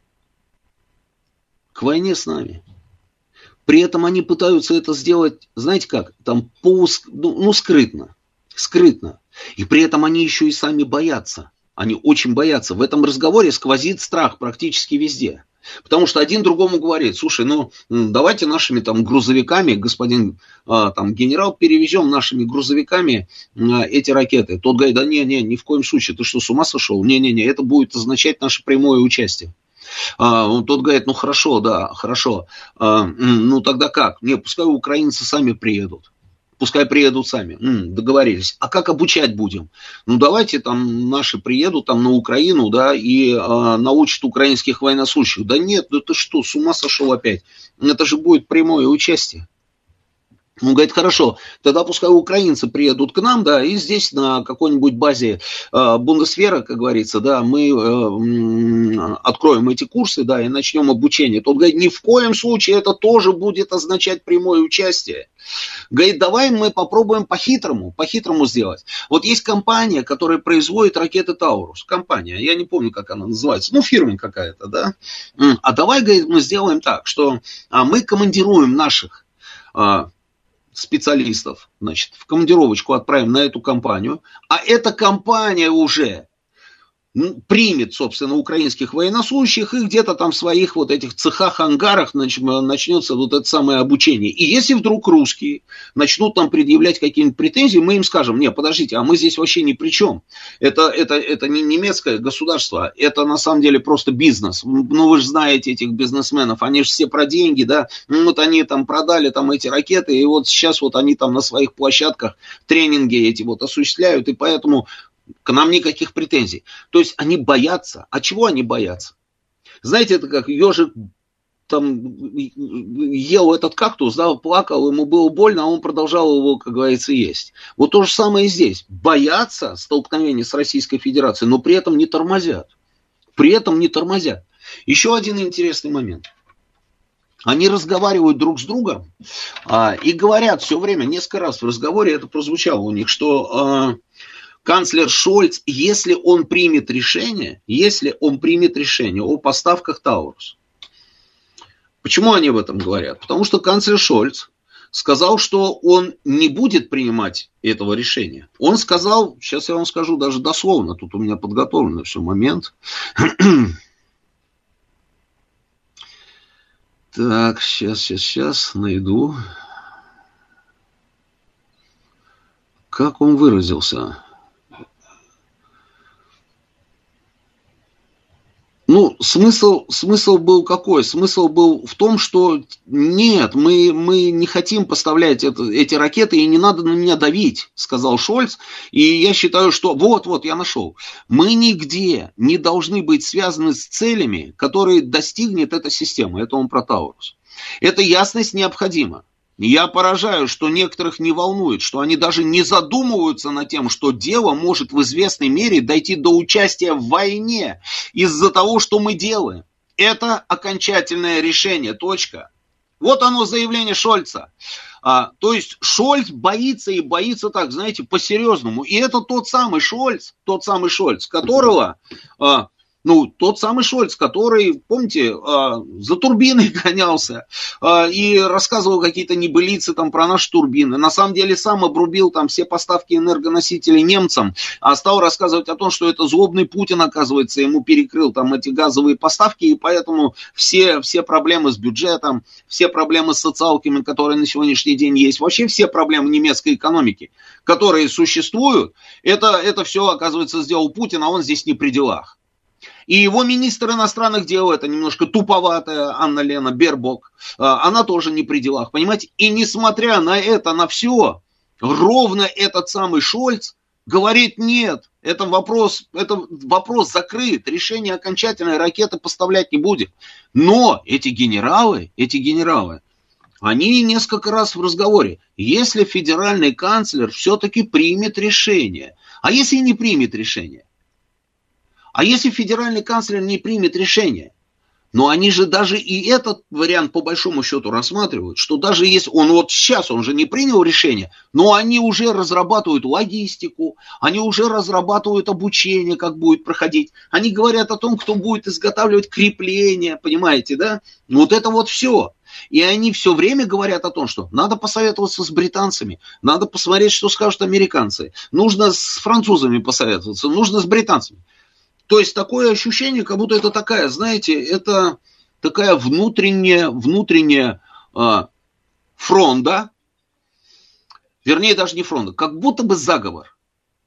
к войне с нами. При этом они пытаются это сделать, знаете как, там поуск... ну, ну скрытно, скрытно. И при этом они еще и сами боятся. Они очень боятся. В этом разговоре сквозит страх практически везде. Потому что один другому говорит: слушай, ну давайте нашими там грузовиками, господин а, там генерал, перевезем нашими грузовиками а, эти ракеты. Тот говорит: да не, не, ни в коем случае, ты что, с ума сошел? Не, не, не, это будет означать наше прямое участие. А, он, тот говорит: ну хорошо, да, хорошо. А, ну тогда как? Не, пускай украинцы сами приедут. Пускай приедут сами. М, договорились. А как обучать будем? Ну, давайте там наши приедут там на Украину, да, и э, научат украинских военнослужащих. Да нет, да ты что, с ума сошел опять? Это же будет прямое участие. Он говорит: хорошо, тогда пускай украинцы приедут к нам, да, и здесь на какой-нибудь базе э, Бундесвера, как говорится, да, мы э, откроем эти курсы, да, и начнем обучение. Тот говорит: ни в коем случае, это тоже будет означать прямое участие. Говорит: давай мы попробуем по-хитрому, по-хитрому сделать. Вот есть компания, которая производит ракеты Таурус. Компания, я не помню, как она называется, ну, фирма какая-то, да. А давай, говорит, мы сделаем так, что мы командируем наших специалистов, значит, в командировочку отправим на эту компанию, а эта компания уже примет, собственно, украинских военнослужащих, и где-то там в своих вот этих цехах, ангарах начнется вот это самое обучение. И если вдруг русские начнут там предъявлять какие-нибудь претензии, мы им скажем: не, подождите, а мы здесь вообще ни при чем. Это, это, это не немецкое государство, это на самом деле просто бизнес. Ну, вы же знаете этих бизнесменов, они же все про деньги, да. Ну, вот они там продали там эти ракеты, и вот сейчас вот они там на своих площадках тренинги эти вот осуществляют, и поэтому к нам никаких претензий. То есть они боятся. А чего они боятся? Знаете, это как ежик там ел этот кактус, да, плакал, ему было больно, а он продолжал его, как говорится, есть. Вот то же самое и здесь. Боятся столкновения с Российской Федерацией, но при этом не тормозят. При этом не тормозят. Еще один интересный момент. Они разговаривают друг с другом а, и говорят все время, несколько раз в разговоре это прозвучало у них, что а, канцлер Шольц, если он примет решение, если он примет решение о поставках Таурус. Почему они об этом говорят? Потому что канцлер Шольц сказал, что он не будет принимать этого решения. Он сказал, сейчас я вам скажу даже дословно, тут у меня подготовлен все момент. Так, сейчас, сейчас, сейчас найду. Как он выразился? Ну, смысл, смысл был какой? Смысл был в том, что нет, мы, мы не хотим поставлять это, эти ракеты, и не надо на меня давить, сказал Шольц. И я считаю, что вот-вот, я нашел. Мы нигде не должны быть связаны с целями, которые достигнет эта система. Это он про Таурус. Эта ясность необходима. Я поражаю, что некоторых не волнует, что они даже не задумываются над тем, что дело может в известной мере дойти до участия в войне из-за того, что мы делаем. Это окончательное решение, точка. Вот оно заявление Шольца. А, то есть Шольц боится и боится так, знаете, по-серьезному. И это тот самый Шольц, тот самый Шольц, которого... А, Ну, тот самый Шольц, который, помните, за турбиной гонялся и рассказывал какие-то небылицы там про наши турбины. На самом деле сам обрубил там все поставки энергоносителей немцам, а стал рассказывать о том, что это злобный Путин, оказывается, ему перекрыл там эти газовые поставки, и поэтому все, все проблемы с бюджетом, все проблемы с социалками, которые на сегодняшний день есть, вообще все проблемы немецкой экономики, которые существуют, это, это все, оказывается, сделал Путин, а он здесь не при делах. И его министр иностранных дел, это немножко туповатая Анна-Лена Бербок, она тоже не при делах, понимаете? И несмотря на это, на все, ровно этот самый Шольц говорит: нет, это вопрос, это вопрос закрыт, решение окончательной, ракеты поставлять не будем. Но эти генералы, эти генералы, они несколько раз в разговоре, если федеральный канцлер все-таки примет решение, а если не примет решение, а если федеральный канцлер не примет решение, но они же даже и этот вариант по большому счету рассматривают, что даже если он вот сейчас, он же не принял решение, но они уже разрабатывают логистику, они уже разрабатывают обучение, как будет проходить. Они говорят о том, кто будет изготавливать крепления, понимаете, да? Вот это вот все. И они все время говорят о том, что надо посоветоваться с британцами, надо посмотреть, что скажут американцы, нужно с французами посоветоваться, нужно с британцами. То есть такое ощущение, как будто это такая, знаете, это такая внутренняя, внутренняя э, фронта, вернее даже не фронта, как будто бы заговор.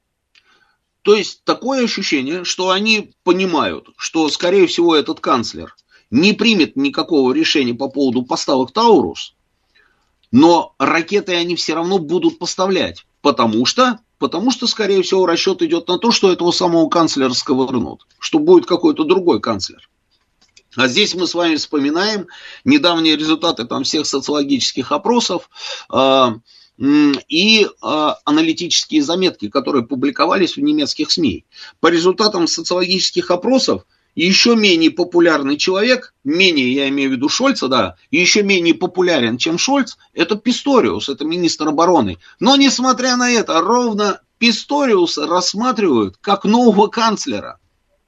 То есть такое ощущение, что они понимают, что, скорее всего, этот канцлер не примет никакого решения по поводу поставок Таурус, но ракеты они все равно будут поставлять, потому что... Потому что, скорее всего, расчет идет на то, что этого самого канцлера сковырнут, что будет какой-то другой канцлер. А здесь мы с вами вспоминаем недавние результаты там всех социологических опросов э, и э, аналитические заметки, которые публиковались в немецких СМИ. По результатам социологических опросов еще менее популярный человек, менее, я имею в виду Шольца, да, еще менее популярен, чем Шольц, это Писториус, это министр обороны. Но, несмотря на это, ровно Писториуса рассматривают как нового канцлера.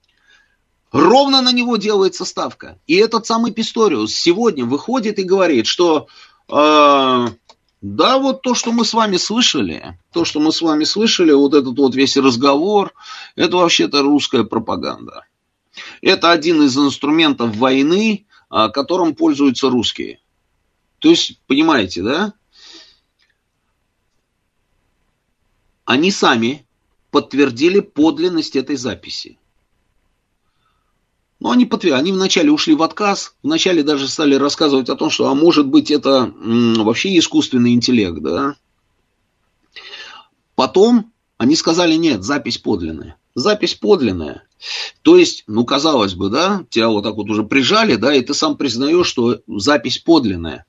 Ровно на него делается ставка. И этот самый Писториус сегодня выходит и говорит, что э, да, вот то, что мы с вами слышали, то, что мы с вами слышали, вот этот вот весь разговор, это вообще-то русская пропаганда. Это один из инструментов войны, которым пользуются русские. То есть, понимаете, да? Они сами подтвердили подлинность этой записи. Но они, подтвердили, они вначале ушли в отказ, вначале даже стали рассказывать о том, что, а может быть, это м, вообще искусственный интеллект, да? Потом они сказали, нет, запись подлинная. Запись подлинная. То есть, ну, казалось бы, да, тебя вот так вот уже прижали, да, и ты сам признаешь, что запись подлинная.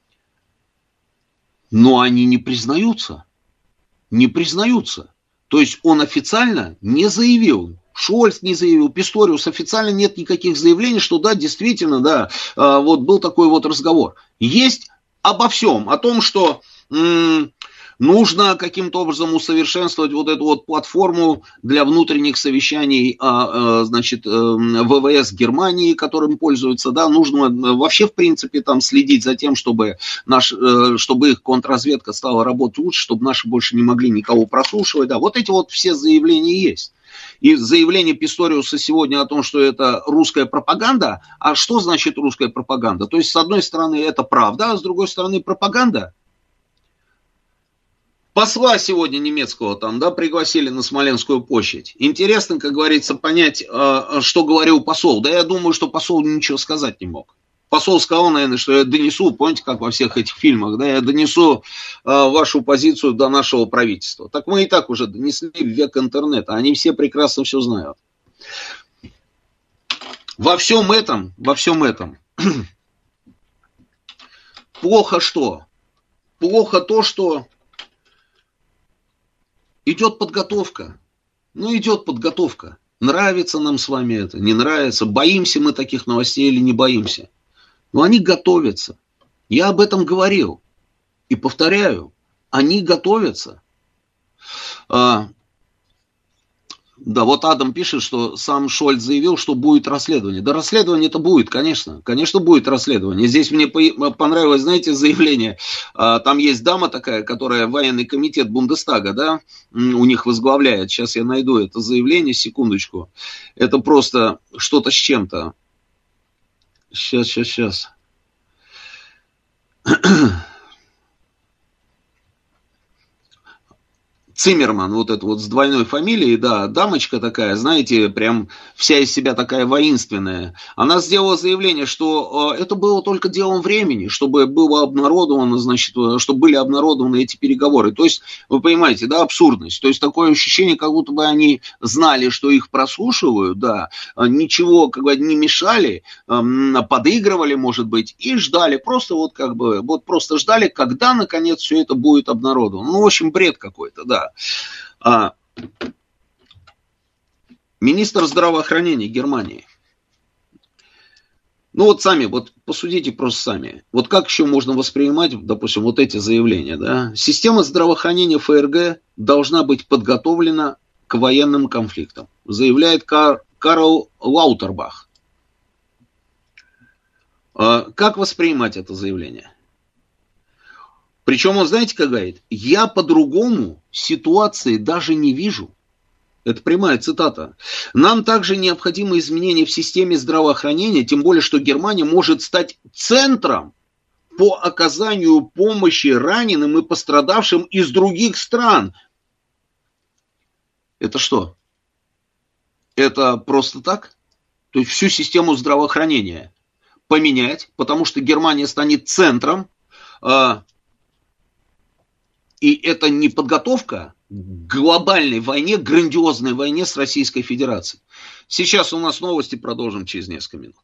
Но они не признаются. Не признаются. То есть, он официально не заявил, Шольц не заявил, Писториус официально нет никаких заявлений, что да, действительно, да, вот был такой вот разговор. Есть обо всем, о том, что... М- Нужно каким-то образом усовершенствовать вот эту вот платформу для внутренних совещаний, значит, ВВС Германии, которым пользуются, да, нужно вообще, в принципе, там следить за тем, чтобы, наш, чтобы их контрразведка стала работать лучше, чтобы наши больше не могли никого прослушивать, да, вот эти вот все заявления есть. И заявление Писториуса сегодня о том, что это русская пропаганда, а что значит русская пропаганда? То есть, с одной стороны, это правда, а с другой стороны, пропаганда. Посла сегодня немецкого там, да, пригласили на Смоленскую площадь. Интересно, как говорится, понять, что говорил посол. Да я думаю, что посол ничего сказать не мог. Посол сказал, наверное, что я донесу, помните, как во всех этих фильмах, да, я донесу вашу позицию до нашего правительства. Так мы и так уже донесли в век интернета, они все прекрасно все знают. Во всем этом, во всем этом, плохо что? Плохо то, что идет подготовка. Ну, идет подготовка. Нравится нам с вами это, не нравится. Боимся мы таких новостей или не боимся. Но они готовятся. Я об этом говорил. И повторяю, они готовятся. А, да, вот Адам пишет, что сам Шольц заявил, что будет расследование. Да, расследование-то будет, конечно. Конечно, будет расследование. Здесь мне понравилось, знаете, заявление. Там есть дама такая, которая военный комитет Бундестага, да, у них возглавляет. Сейчас я найду это заявление, секундочку. Это просто что-то с чем-то. Сейчас, сейчас, сейчас. Циммерман, вот эта вот с двойной фамилией, да, дамочка такая, знаете, прям вся из себя такая воинственная, она сделала заявление, что э, это было только делом времени, чтобы было обнародовано, значит, чтобы были обнародованы эти переговоры. То есть, вы понимаете, да, абсурдность. То есть, такое ощущение, как будто бы они знали, что их прослушивают, да, ничего, как бы, не мешали, э, подыгрывали, может быть, и ждали, просто вот как бы, вот просто ждали, когда, наконец, все это будет обнародовано. Ну, в общем, бред какой-то, да. А, министр здравоохранения Германии. Ну вот сами, вот посудите просто сами. Вот как еще можно воспринимать, допустим, вот эти заявления, да? Система здравоохранения ФРГ должна быть подготовлена к военным конфликтам, заявляет Кар- Карл Лаутербах. А, как воспринимать это заявление? Причем он, знаете, как говорит, я по-другому ситуации даже не вижу. Это прямая цитата. Нам также необходимы изменения в системе здравоохранения, тем более, что Германия может стать центром по оказанию помощи раненым и пострадавшим из других стран. Это что? Это просто так? То есть всю систему здравоохранения поменять, потому что Германия станет центром. И это не подготовка к глобальной войне, грандиозной войне с Российской Федерацией. Сейчас у нас новости, продолжим через несколько минут.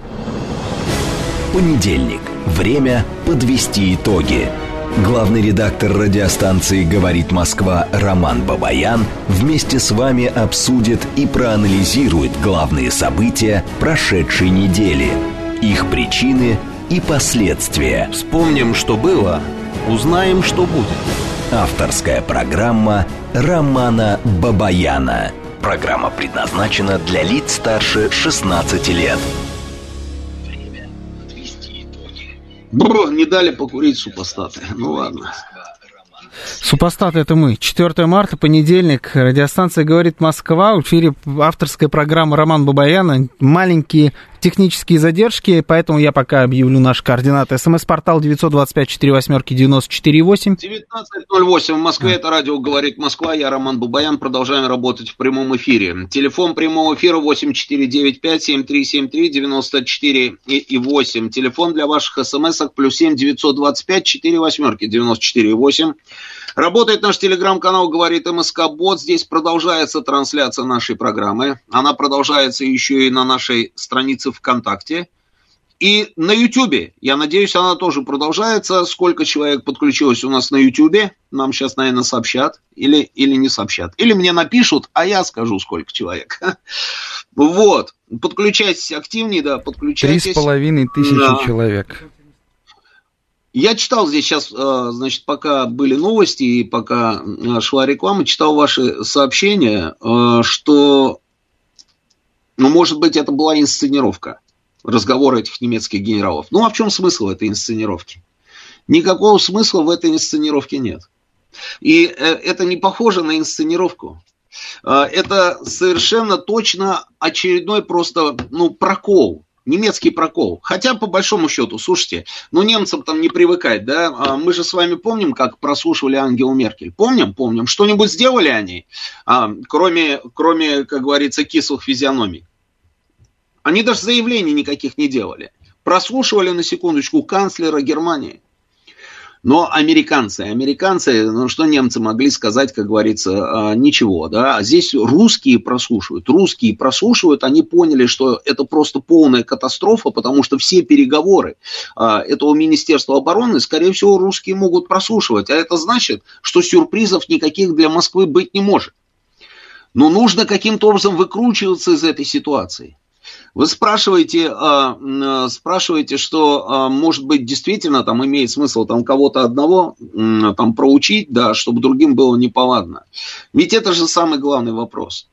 Понедельник. Время подвести итоги. Главный редактор радиостанции «Говорит Москва» Роман Бабаян вместе с вами обсудит и проанализирует главные события прошедшей недели, их причины и последствия. Вспомним, что было, узнаем, что будет. Авторская программа Романа Бабаяна. Программа предназначена для лиц старше шестнадцати лет. Время подвести итоги. Бррр, не дали покурить супостаты. Ну ладно. Супостаты — это мы. четвёртого марта, понедельник. Радиостанция «Говорит Москва». В эфире авторская программа Романа Бабаяна. Маленькие технические задержки, поэтому я пока объявлю наши координаты. СМС-портал девятьсот двадцать пять сорок восемь девяносто четыре восемь. девятнадцать ноль восемь в Москве. Это радио «Говорит Москва». Я Роман Бабаян. Продолжаем работать в прямом эфире. Телефон прямого эфира восемь четыре девять пять семь три семь три девяносто четыре и восемь. Телефон для ваших смс-ок плюс семь девятьсот двадцать пять четыре восьмерки девяносто четыре восемь. Работает наш телеграм-канал «Говорит МСК-бот». Здесь продолжается трансляция нашей программы. Она продолжается еще и на нашей странице ВКонтакте. И на Ютубе. Я надеюсь, она тоже продолжается. Сколько человек подключилось у нас на Ютубе, нам сейчас, наверное, сообщат. Или, или не сообщат. Или мне напишут, а я скажу, сколько человек. Вот. Подключайтесь активнее, да, подключайтесь. Три с половиной тысячи да. человек. Я читал здесь сейчас, значит, пока были новости и пока шла реклама, читал ваши сообщения, что, ну, может быть, это была инсценировка разговора этих немецких генералов. Ну, а в чем смысл этой инсценировки? Никакого смысла в этой инсценировке нет. И это не похоже на инсценировку. Это совершенно точно очередной просто, ну, прокол. Немецкий прокол. Хотя, по большому счету, слушайте, ну, немцам там не привыкать, да? Мы же с вами помним, как прослушивали Ангелу Меркель. Помним? Помним. Что-нибудь сделали они, кроме, кроме, как говорится, кислых физиономий? Они даже заявлений никаких не делали. Прослушивали, на секундочку, канцлера Германии. Но американцы, американцы, ну что немцы могли сказать, как говорится, ничего, да, а здесь русские прослушивают, русские прослушивают, они поняли, что это просто полная катастрофа, потому что все переговоры этого Министерства обороны, скорее всего, русские могут прослушивать, а это значит, что сюрпризов никаких для Москвы быть не может. Но нужно каким-то образом выкручиваться из этой ситуации. Вы спрашиваете, э, спрашиваете, что, э, может быть, действительно там имеет смысл там кого-то одного э, там проучить, да, чтобы другим было неповадно. Ведь это же самый главный вопрос.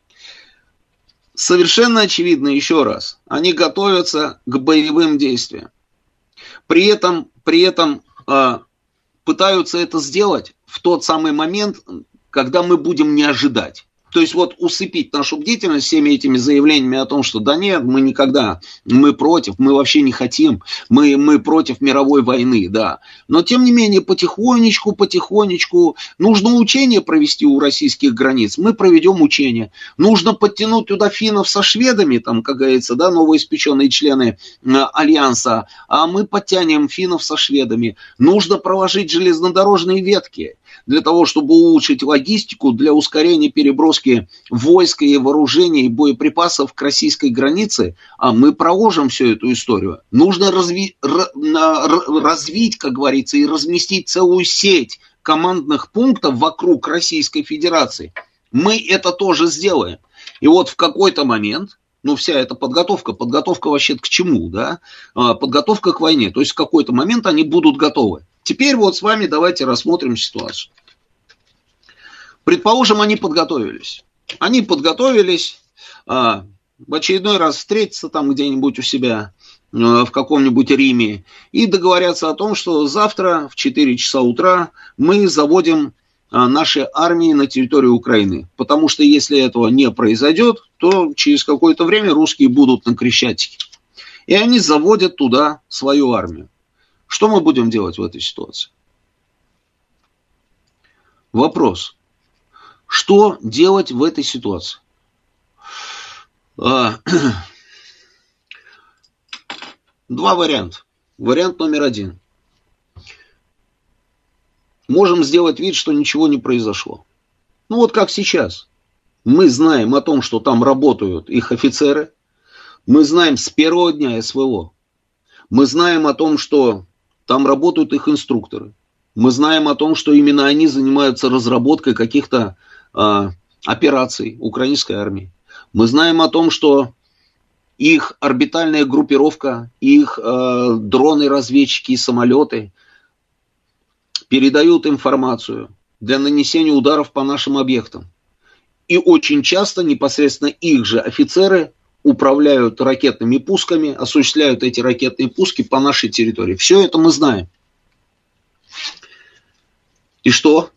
Совершенно очевидно, еще раз, они готовятся к боевым действиям. При этом, при этом э, пытаются это сделать в тот самый момент, когда мы будем не ожидать. То есть вот усыпить нашу бдительность всеми этими заявлениями о том, что да нет, мы никогда, мы против, мы вообще не хотим, мы, мы против мировой войны, да. Но тем не менее потихонечку, потихонечку нужно учение провести у российских границ, мы проведем учение. Нужно подтянуть туда финнов со шведами, там, как говорится, да, новоиспеченные члены э, альянса, а мы подтянем финнов со шведами. Нужно проложить железнодорожные ветки для того, чтобы улучшить логистику, для ускорения переброски войск и вооружений и боеприпасов к российской границе, а мы проложим всю эту историю. Нужно разви- р- развить, как говорится, и разместить целую сеть командных пунктов вокруг Российской Федерации. Мы это тоже сделаем. И вот в какой-то момент, ну вся эта подготовка, подготовка вообще к чему, да? Подготовка к войне, то есть в какой-то момент они будут готовы. Теперь вот с вами давайте рассмотрим ситуацию. Предположим, они подготовились. Они подготовились а, в очередной раз встретиться там где-нибудь у себя а, в каком-нибудь Риме и договорятся о том, что завтра в четыре часа утра мы заводим а, наши армии на территорию Украины. Потому что если этого не произойдет, то через какое-то время русские будут на Крещатике. И они заводят туда свою армию. Что мы будем делать в этой ситуации? Вопрос. Что делать в этой ситуации? Два варианта. Вариант номер один. Можем сделать вид, что ничего не произошло. Ну вот как сейчас. Мы знаем о том, что там работают их офицеры. Мы знаем с первого дня СВО. Мы знаем о том, что там работают их инструкторы. Мы знаем о том, что именно они занимаются разработкой каких-то э, операций украинской армии. Мы знаем о том, что их орбитальная группировка, их э, дроны, разведчики и самолеты передают информацию для нанесения ударов по нашим объектам. И очень часто непосредственно их же офицеры управляют ракетными пусками, осуществляют эти ракетные пуски по нашей территории. Все это мы знаем. И что?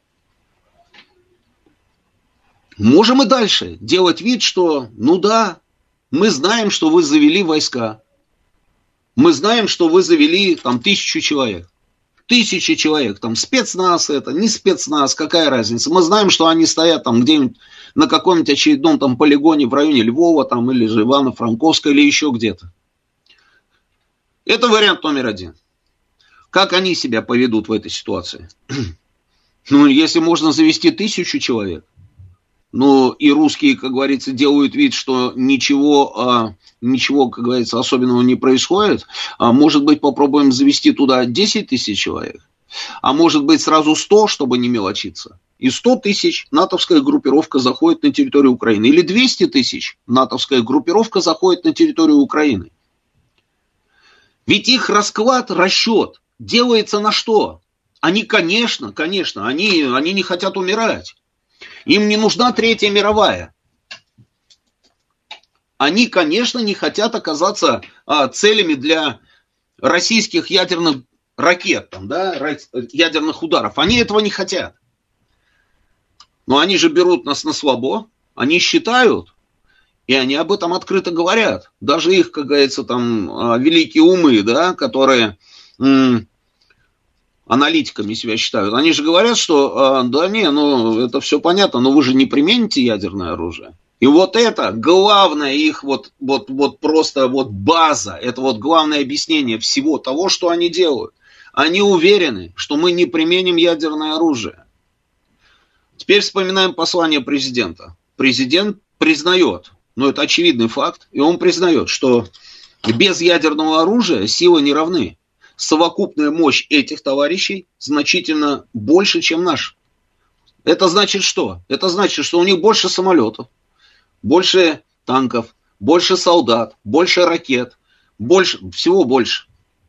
Можем и дальше делать вид, что, ну да, мы знаем, что вы завели войска. Мы знаем, что вы завели там тысячу человек. Тысячи человек, там спецназ это, не спецназ, какая разница. Мы знаем, что они стоят там где-нибудь на каком-нибудь очередном там полигоне в районе Львова, там, или же Ивано-Франковска, или еще где-то. Это вариант номер один. Как они себя поведут в этой ситуации? Ну, если можно завести тысячу человек, ну, и русские, как говорится, делают вид, что ничего, а, ничего, как говорится, особенного не происходит, а может быть, попробуем завести туда десять тысяч человек, а может быть, сразу сто, чтобы не мелочиться. И сто тысяч натовская группировка заходит на территорию Украины. Или двести тысяч натовская группировка заходит на территорию Украины. Ведь их расклад, расчет делается на что? Они, конечно, конечно, они, они не хотят умирать. Им не нужна Третья мировая. Они, конечно, не хотят оказаться а, целями для российских ядерных ракет, там, да, ядерных ударов. Они этого не хотят. Но они же берут нас на слабо, они считают, и они об этом открыто говорят. Даже их, как говорится, там, великие умы, да, которые м- аналитиками себя считают, они же говорят, что, да не, ну, это все понятно, но вы же не примените ядерное оружие. И вот это главное их, вот, вот, вот просто вот база, это вот главное объяснение всего того, что они делают. Они уверены, что мы не применим ядерное оружие. Теперь вспоминаем послание президента. Президент признает, ну это очевидный факт, и он признает, что без ядерного оружия силы не равны. Совокупная мощь этих товарищей значительно больше, чем наша. Это значит что? Это значит, что у них больше самолетов, больше танков, больше солдат, больше ракет, больше, всего больше.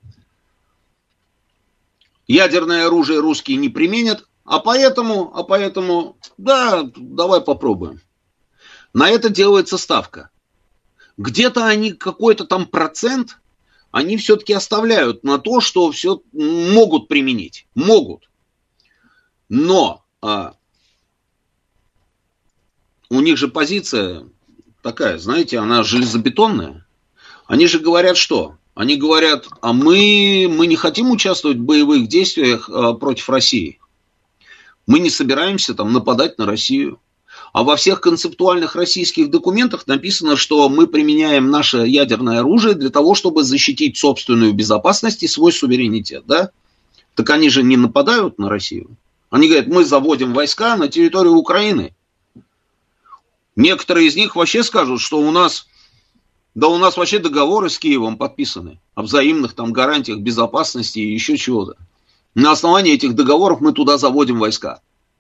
Ядерное оружие русские не применят, а поэтому, а поэтому, да, давай попробуем. На это делается ставка. Где-то они какой-то там процент, они все-таки оставляют на то, что все могут применить. Могут. Но а, у них же позиция такая, знаете, она железобетонная. Они же говорят что? Они говорят, а мы, мы не хотим участвовать в боевых действиях а, против России. Мы не собираемся там нападать на Россию. А во всех концептуальных российских документах написано, что мы применяем наше ядерное оружие для того, чтобы защитить собственную безопасность и свой суверенитет, да? Так они же не нападают на Россию. Они говорят, мы заводим войска на территорию Украины. Некоторые из них вообще скажут, что у нас, да у нас вообще договоры с Киевом подписаны о взаимных там гарантиях безопасности и еще чего-то. На основании этих договоров мы туда заводим войска.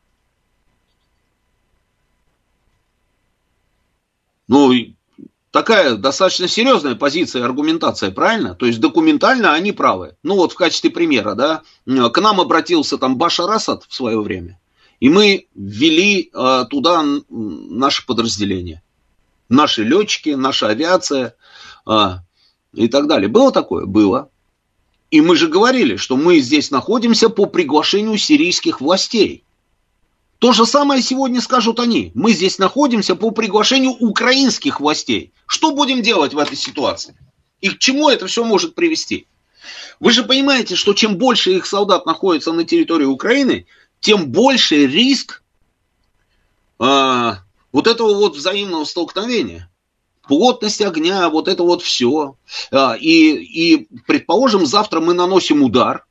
Ну, такая достаточно серьезная позиция и аргументация, правильно? То есть документально они правы. Ну вот в качестве примера, да, к нам обратился там Башар Асад в свое время, и мы ввели э, туда наши подразделения. Наши летчики, наша авиация э, и так далее. Было такое? Было. И мы же говорили, что мы здесь находимся по приглашению сирийских властей. То же самое сегодня скажут они. Мы здесь находимся по приглашению украинских властей. Что будем делать в этой ситуации? И к чему это все может привести? Вы же понимаете, что чем больше их солдат находится на территории Украины, тем больше риск э, вот этого вот взаимного столкновения. Плотность огня, вот это вот все. Э, и, и, предположим, завтра мы наносим удар.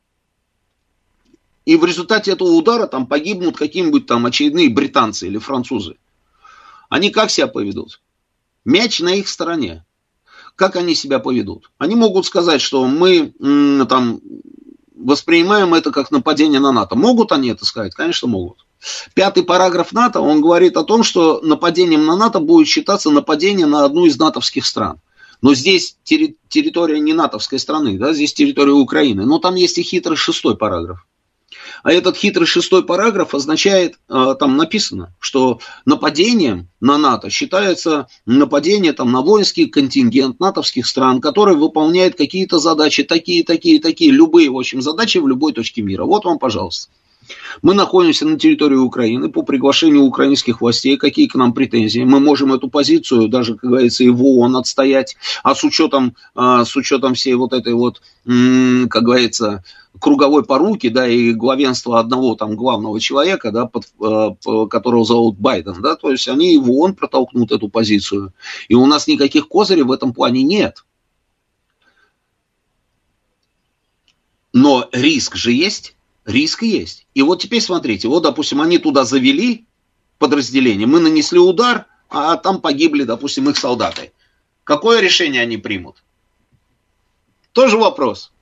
И в результате этого удара там погибнут какие-нибудь там очередные британцы или французы. Они как себя поведут? Мяч на их стороне. Как они себя поведут? Они могут сказать, что мы м, там воспринимаем это как нападение на НАТО. Могут они это сказать? Конечно, могут. Пятый параграф НАТО, он говорит о том, что нападением на НАТО будет считаться нападение на одну из натовских стран. Но здесь терри- территория не натовской страны, да, здесь территория Украины. Но там есть и хитрый шестой параграф. А этот хитрый шестой параграф означает, там написано, что нападением на НАТО считается нападение там, на воинский контингент натовских стран, который выполняет какие-то задачи, такие, такие, такие, любые, в общем, задачи в любой точке мира. Вот вам, пожалуйста. Мы находимся на территории Украины по приглашению украинских властей. Какие к нам претензии? Мы можем эту позицию даже, как говорится, и в ООН отстоять. А с учетом, с учетом всей вот этой вот, как говорится, круговой поруки, да, и главенства одного там главного человека, да, под, которого зовут Байден, да, то есть они и в ООН протолкнут эту позицию. И у нас никаких козырей в этом плане нет. Но риск же есть. Риск есть. И вот теперь смотрите, вот, допустим, они туда завели подразделение, мы нанесли удар, а там погибли, допустим, их солдаты. Какое решение они примут? Тоже вопрос.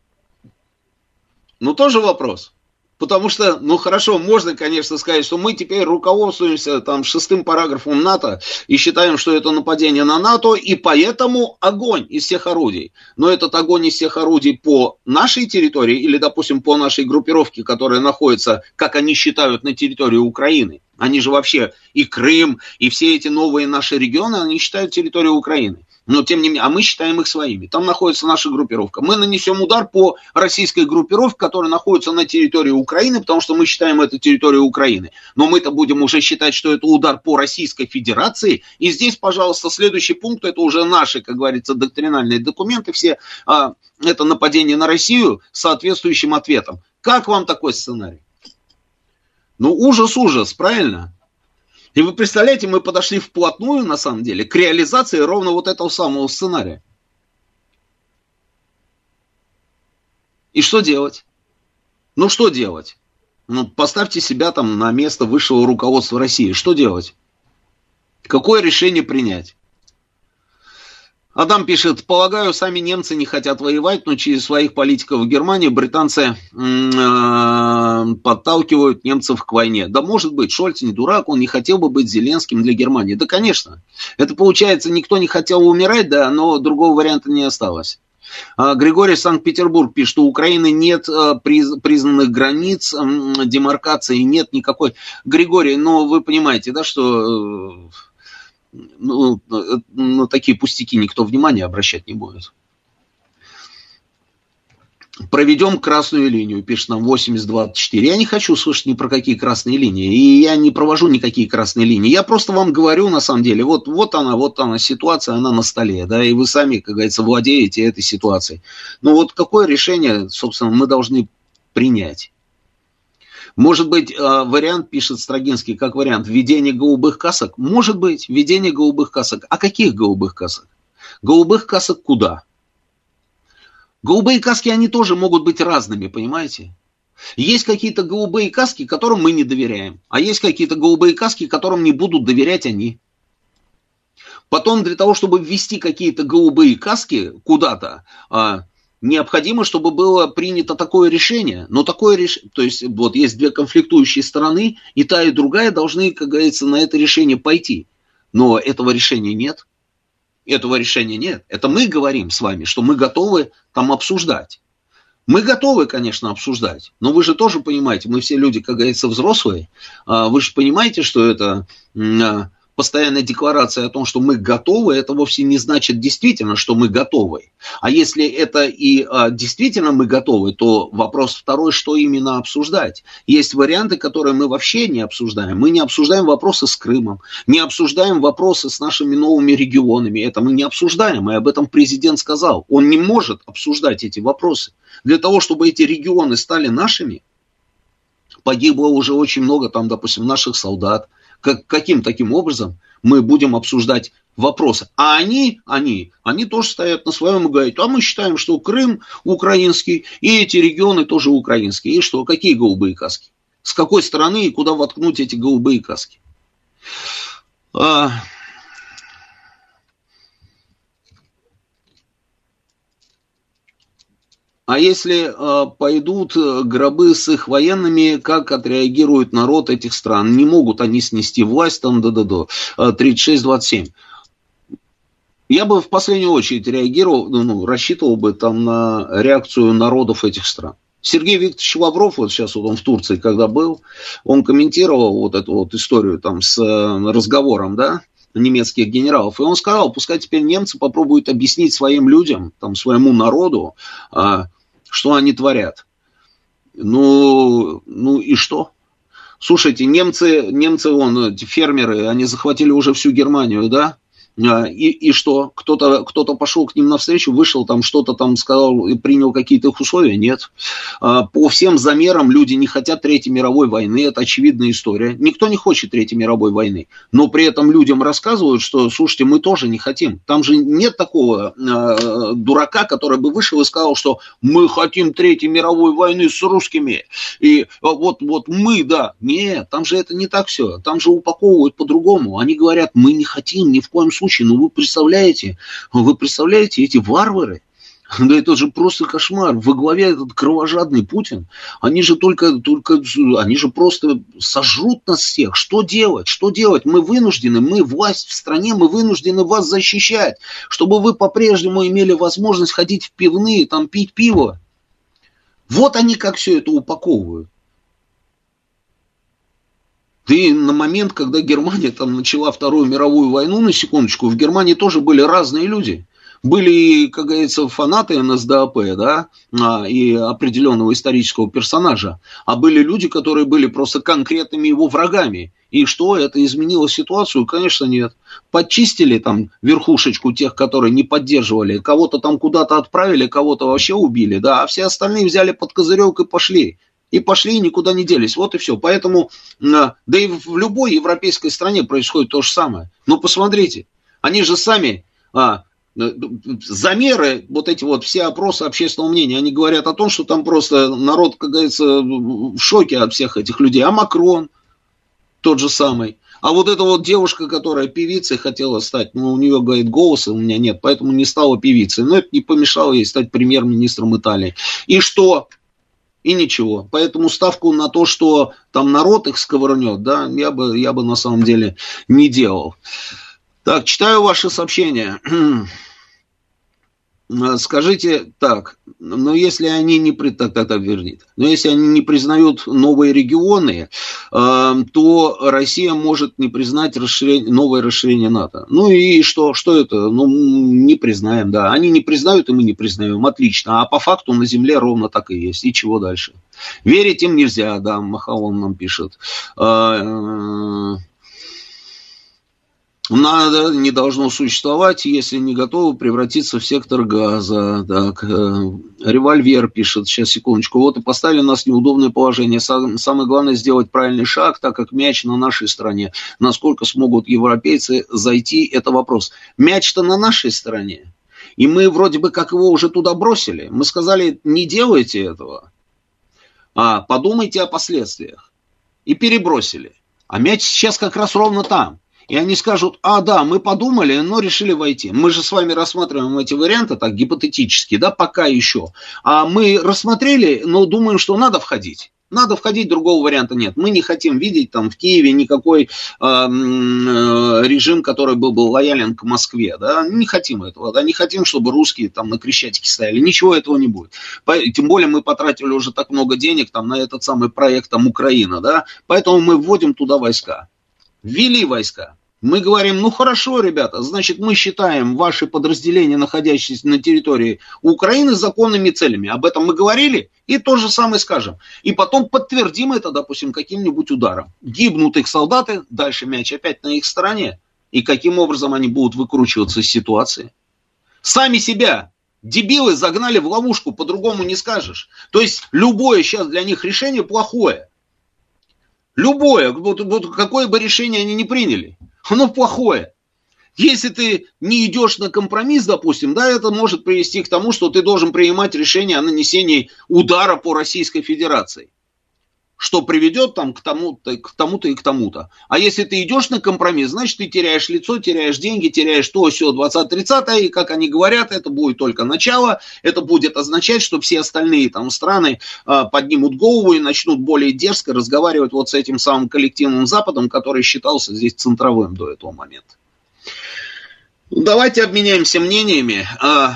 Ну, тоже вопрос. Потому что, ну, хорошо, можно, конечно, сказать, что мы теперь руководствуемся там шестым параграфом НАТО и считаем, что это нападение на НАТО, и поэтому огонь из всех орудий. Но этот огонь из всех орудий по нашей территории или, допустим, по нашей группировке, которая находится, как они считают, на территории Украины. Они же вообще и Крым, и все эти новые наши регионы, они считают территорией Украины. Но тем не менее, а мы считаем их своими. Там находится наша группировка. Мы нанесем удар по российской группировке, которая находится на территории Украины, потому что мы считаем это территорией Украины. Но мы-то будем уже считать, что это удар по Российской Федерации. И здесь, пожалуйста, следующий пункт, это уже наши, как говорится, доктринальные документы, все а, это нападение на Россию с соответствующим ответом. Как вам такой сценарий? Ну, ужас-ужас, правильно? И вы представляете, мы подошли вплотную, на самом деле, к реализации ровно вот этого самого сценария. И что делать? Ну, что делать? Ну, поставьте себя там на место высшего руководства России. Что делать? Какое решение принять? Адам пишет, полагаю, сами немцы не хотят воевать, но через своих политиков в Германии британцы э, подталкивают немцев к войне. Да может быть, Шольц не дурак, он не хотел бы быть Зеленским для Германии. Да, конечно. Это получается, никто не хотел умирать, да, но другого варианта не осталось. А Григорий Санкт-Петербург пишет, что у Украины нет э, приз, признанных границ, э, демаркации нет никакой. Григорий, ну вы понимаете, да, что... Э, Ну, на такие пустяки никто внимания обращать не будет. Проведем красную линию, пишет нам восемьдесят двадцать четыре. Я не хочу слышать ни про какие красные линии. И я не провожу никакие красные линии. Я просто вам говорю, на самом деле, вот, вот она, вот она ситуация, она на столе. Да, и вы сами, как говорится, владеете этой ситуацией. Но вот какое решение, собственно, мы должны принять? Может быть, вариант, пишет Строгинский, как вариант, введение голубых касок? Может быть, введение голубых касок. А каких голубых касок? Голубых касок куда? Голубые каски, они тоже могут быть разными, понимаете? Есть какие-то голубые каски, которым мы не доверяем. А есть какие-то голубые каски, которым не будут доверять они. Потом для того, чтобы ввести какие-то голубые каски куда-то, необходимо, чтобы было принято такое решение. Но такое решение, то есть вот есть две конфликтующие стороны, и та, и другая должны, как говорится, на это решение пойти. Но этого решения нет. Этого решения нет. Это мы говорим с вами, что мы готовы там обсуждать. Мы готовы, конечно, обсуждать. Но вы же тоже понимаете, мы все люди, как говорится, взрослые. Вы же понимаете, что это постоянная декларация о том, что мы готовы, это вовсе не значит действительно, что мы готовы. А если это и а, действительно мы готовы, то вопрос второй, что именно обсуждать. Есть варианты, которые мы вообще не обсуждаем. Мы не обсуждаем вопросы с Крымом, не обсуждаем вопросы с нашими новыми регионами. Это мы не обсуждаем, и об этом президент сказал. Он не может обсуждать эти вопросы. Для того, чтобы эти регионы стали нашими, погибло уже очень много там, допустим, наших солдат. Как, каким таким образом мы будем обсуждать вопросы? А они, они, они тоже стоят на своем и говорят, а мы считаем, что Крым украинский, и эти регионы тоже украинские. И что, какие голубые каски? С какой стороны и куда воткнуть эти голубые каски? А... А если э, пойдут гробы с их военными, как отреагирует народ этих стран? Не могут они снести власть, там, да-да-да, тридцать шесть двадцать семь. Я бы в последнюю очередь реагировал, ну, рассчитывал бы там на реакцию народов этих стран. Сергей Викторович Лавров, вот сейчас вот он в Турции, когда был, он комментировал вот эту вот историю там с разговором, да, немецких генералов. И он сказал, пускай теперь немцы попробуют объяснить своим людям, там, своему народу, а, что они творят. Ну, ну и что? Слушайте, немцы, немцы, вон, эти фермеры, они захватили уже всю Германию, да? И, и что? Кто-то, кто-то пошел к ним навстречу, вышел, там что-то там сказал и принял какие-то их условия? Нет. По всем замерам люди не хотят Третьей мировой войны, это очевидная история. Никто не хочет Третьей мировой войны, но при этом людям рассказывают, что, слушайте, мы тоже не хотим. Там же нет такого э, дурака, который бы вышел и сказал, что мы хотим Третьей мировой войны с русскими. И вот, вот мы, да. Нет, там же это не так все. Там же упаковывают по-другому. Они говорят, мы не хотим ни в коем случае. Ну, вы представляете, вы представляете, эти варвары, да это же просто кошмар. Во главе этот кровожадный Путин, они же только, только, они же просто сожрут нас всех. Что делать? Что делать? Мы вынуждены, мы власть в стране, мы вынуждены вас защищать, чтобы вы по-прежнему имели возможность ходить в пивные, там пить пиво. Вот они как все это упаковывают. И на момент, когда Германия там начала Вторую мировую войну, на секундочку, в Германии тоже были разные люди. Были, как говорится, фанаты эн эс дэ а пэ, да, и определенного исторического персонажа. А были люди, которые были просто конкретными его врагами. И что, это изменило ситуацию? Конечно, нет. Подчистили там верхушечку тех, которые не поддерживали. Кого-то там куда-то отправили, кого-то вообще убили, да. А все остальные взяли под козырек и пошли. И пошли, и никуда не делись. Вот и все. Поэтому, да и в любой европейской стране происходит то же самое. Но посмотрите, они же сами, а, замеры, вот эти вот все опросы общественного мнения, они говорят о том, что там просто народ, как говорится, в шоке от всех этих людей. А Макрон тот же самый. А вот эта вот девушка, которая певицей хотела стать, ну, у нее, говорит, голоса у меня нет, поэтому не стала певицей. Но это не помешало ей стать премьер-министром Италии. И что? И ничего. Поэтому ставку на то, что там народ их сковырнет, да, я бы, я бы на самом деле не делал. Так, читаю ваши сообщения. Скажите так, но если они не при... так, так, так, вернее, но если они не признают новые регионы, э, то Россия может не признать расширение, новое расширение НАТО. Ну и что? Что это? Ну, не признаем, да. Они не признают, и мы не признаем. Отлично. А по факту на земле ровно так и есть. И чего дальше? Верить им нельзя, да, Махаон нам пишет. Надо, не должно существовать, если не готовы превратиться в сектор газа. Так, револьвер пишет, сейчас, секундочку. Вот и поставили нас в неудобное положение. Самое главное сделать правильный шаг, так как мяч на нашей стороне. Насколько смогут европейцы зайти, это вопрос. Мяч-то на нашей стороне. И мы вроде бы как его уже туда бросили. Мы сказали, не делайте этого, а подумайте о последствиях. И перебросили. А мяч сейчас как раз ровно там. И они скажут, а, да, мы подумали, но решили войти. Мы же с вами рассматриваем эти варианты так гипотетически, да, пока еще. А мы рассмотрели, но думаем, что надо входить. Надо входить, другого варианта нет. Мы не хотим видеть там в Киеве никакой э, э, режим, который был бы лоялен к Москве. Да? Не хотим этого. Да? Не хотим, чтобы русские там на Крещатике стояли. Ничего этого не будет. Тем более мы потратили уже так много денег там, на этот самый проект там, Украина. Да? Поэтому мы вводим туда войска. Ввели войска. Мы говорим, ну хорошо, ребята, значит, мы считаем ваши подразделения, находящиеся на территории Украины, законными целями. Об этом мы говорили и то же самое скажем. И потом подтвердим это, допустим, каким-нибудь ударом. Гибнут их солдаты, дальше мяч опять на их стороне. И каким образом они будут выкручиваться из ситуации? Сами себя, дебилы, загнали в ловушку, по-другому не скажешь. То есть любое сейчас для них решение плохое. Любое, вот, вот какое бы решение они ни приняли, оно плохое. Если ты не идешь на компромисс, допустим, да, это может привести к тому, что ты должен принимать решение о нанесении удара по Российской Федерации. Что приведет там к тому-то, к тому-то и к тому-то. А если ты идешь на компромисс, значит, ты теряешь лицо, теряешь деньги, теряешь то, сё, двадцать-тридцатое, и, как они говорят, это будет только начало. Это будет означать, что все остальные там страны э, поднимут голову и начнут более дерзко разговаривать вот с этим самым коллективным Западом, который считался здесь центровым до этого момента. Давайте обменяемся мнениями.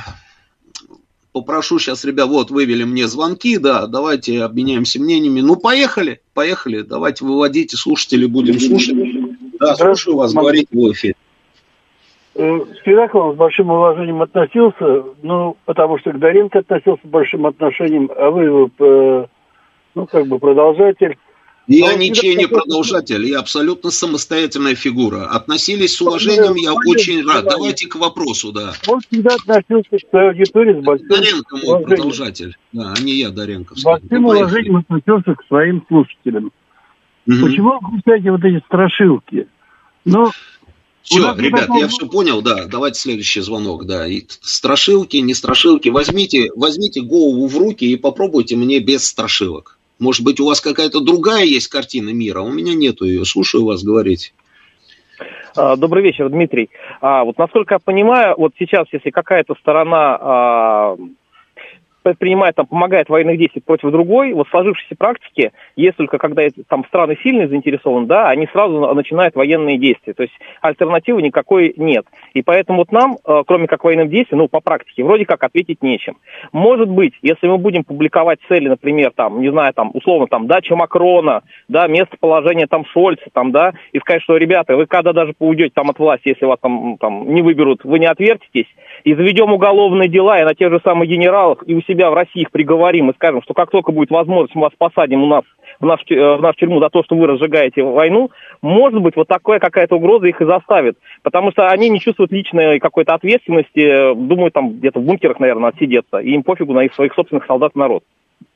Попрошу сейчас, ребят, вот вывели мне звонки, да, давайте обменяемся мнениями. Ну, поехали, поехали, давайте выводите, слушатели, будем слушать. Да, слушаю вас, говорите в эфире. Всегда к вам с большим уважением относился, ну, потому что к Доренко относился с большим отношением, а вы, ну, как бы продолжатель. Я ничей не продолжатель, я абсолютно самостоятельная фигура. Относились с уважением, я очень рад. Давайте к вопросу, да. Он всегда относился к своей аудитории с большим Доренко мой уважением. Продолжатель, да, а не я, Доренко. С большим уважением относился к своим слушателям. Угу. Почему вы включаете вот эти страшилки? Ну, все, ребят, такого... я все понял, да, давайте следующий звонок, да. И страшилки, не страшилки, возьмите, возьмите голову в руки и попробуйте мне без страшилок. Может быть, у вас какая-то другая есть картина мира, а у меня нету ее. Слушаю вас, говорите. Добрый вечер, Дмитрий. А, вот насколько я понимаю, вот сейчас, если какая-то сторона а, предпринимает, там, помогает в военных действиях против другой, вот в сложившейся практике, есть только когда там страны сильно заинтересованы, да, они сразу начинают военные действия. То есть альтернативы никакой нет. И поэтому вот нам, кроме как военных действий, ну, по практике, вроде как ответить нечем. Может быть, если мы будем публиковать цели, например, там, не знаю, там, условно, там, дача Макрона, да, местоположение там Шольца, там, да, и сказать, что, ребята, вы когда даже уйдете там от власти, если вас там, там не выберут, вы не отвертитесь, и заведем уголовные дела, и на тех же самых генералов, и у себя в России их приговорим, и скажем, что как только будет возможность, мы вас посадим у нас в нашу, в нашу тюрьму за то, что вы разжигаете войну, может быть, вот такая какая-то угроза их и заставит. Потому что они не чувствуют личной какой-то ответственности, думают, там где-то в бункерах, наверное, отсидеться, и им пофигу на их своих собственных солдат и народ.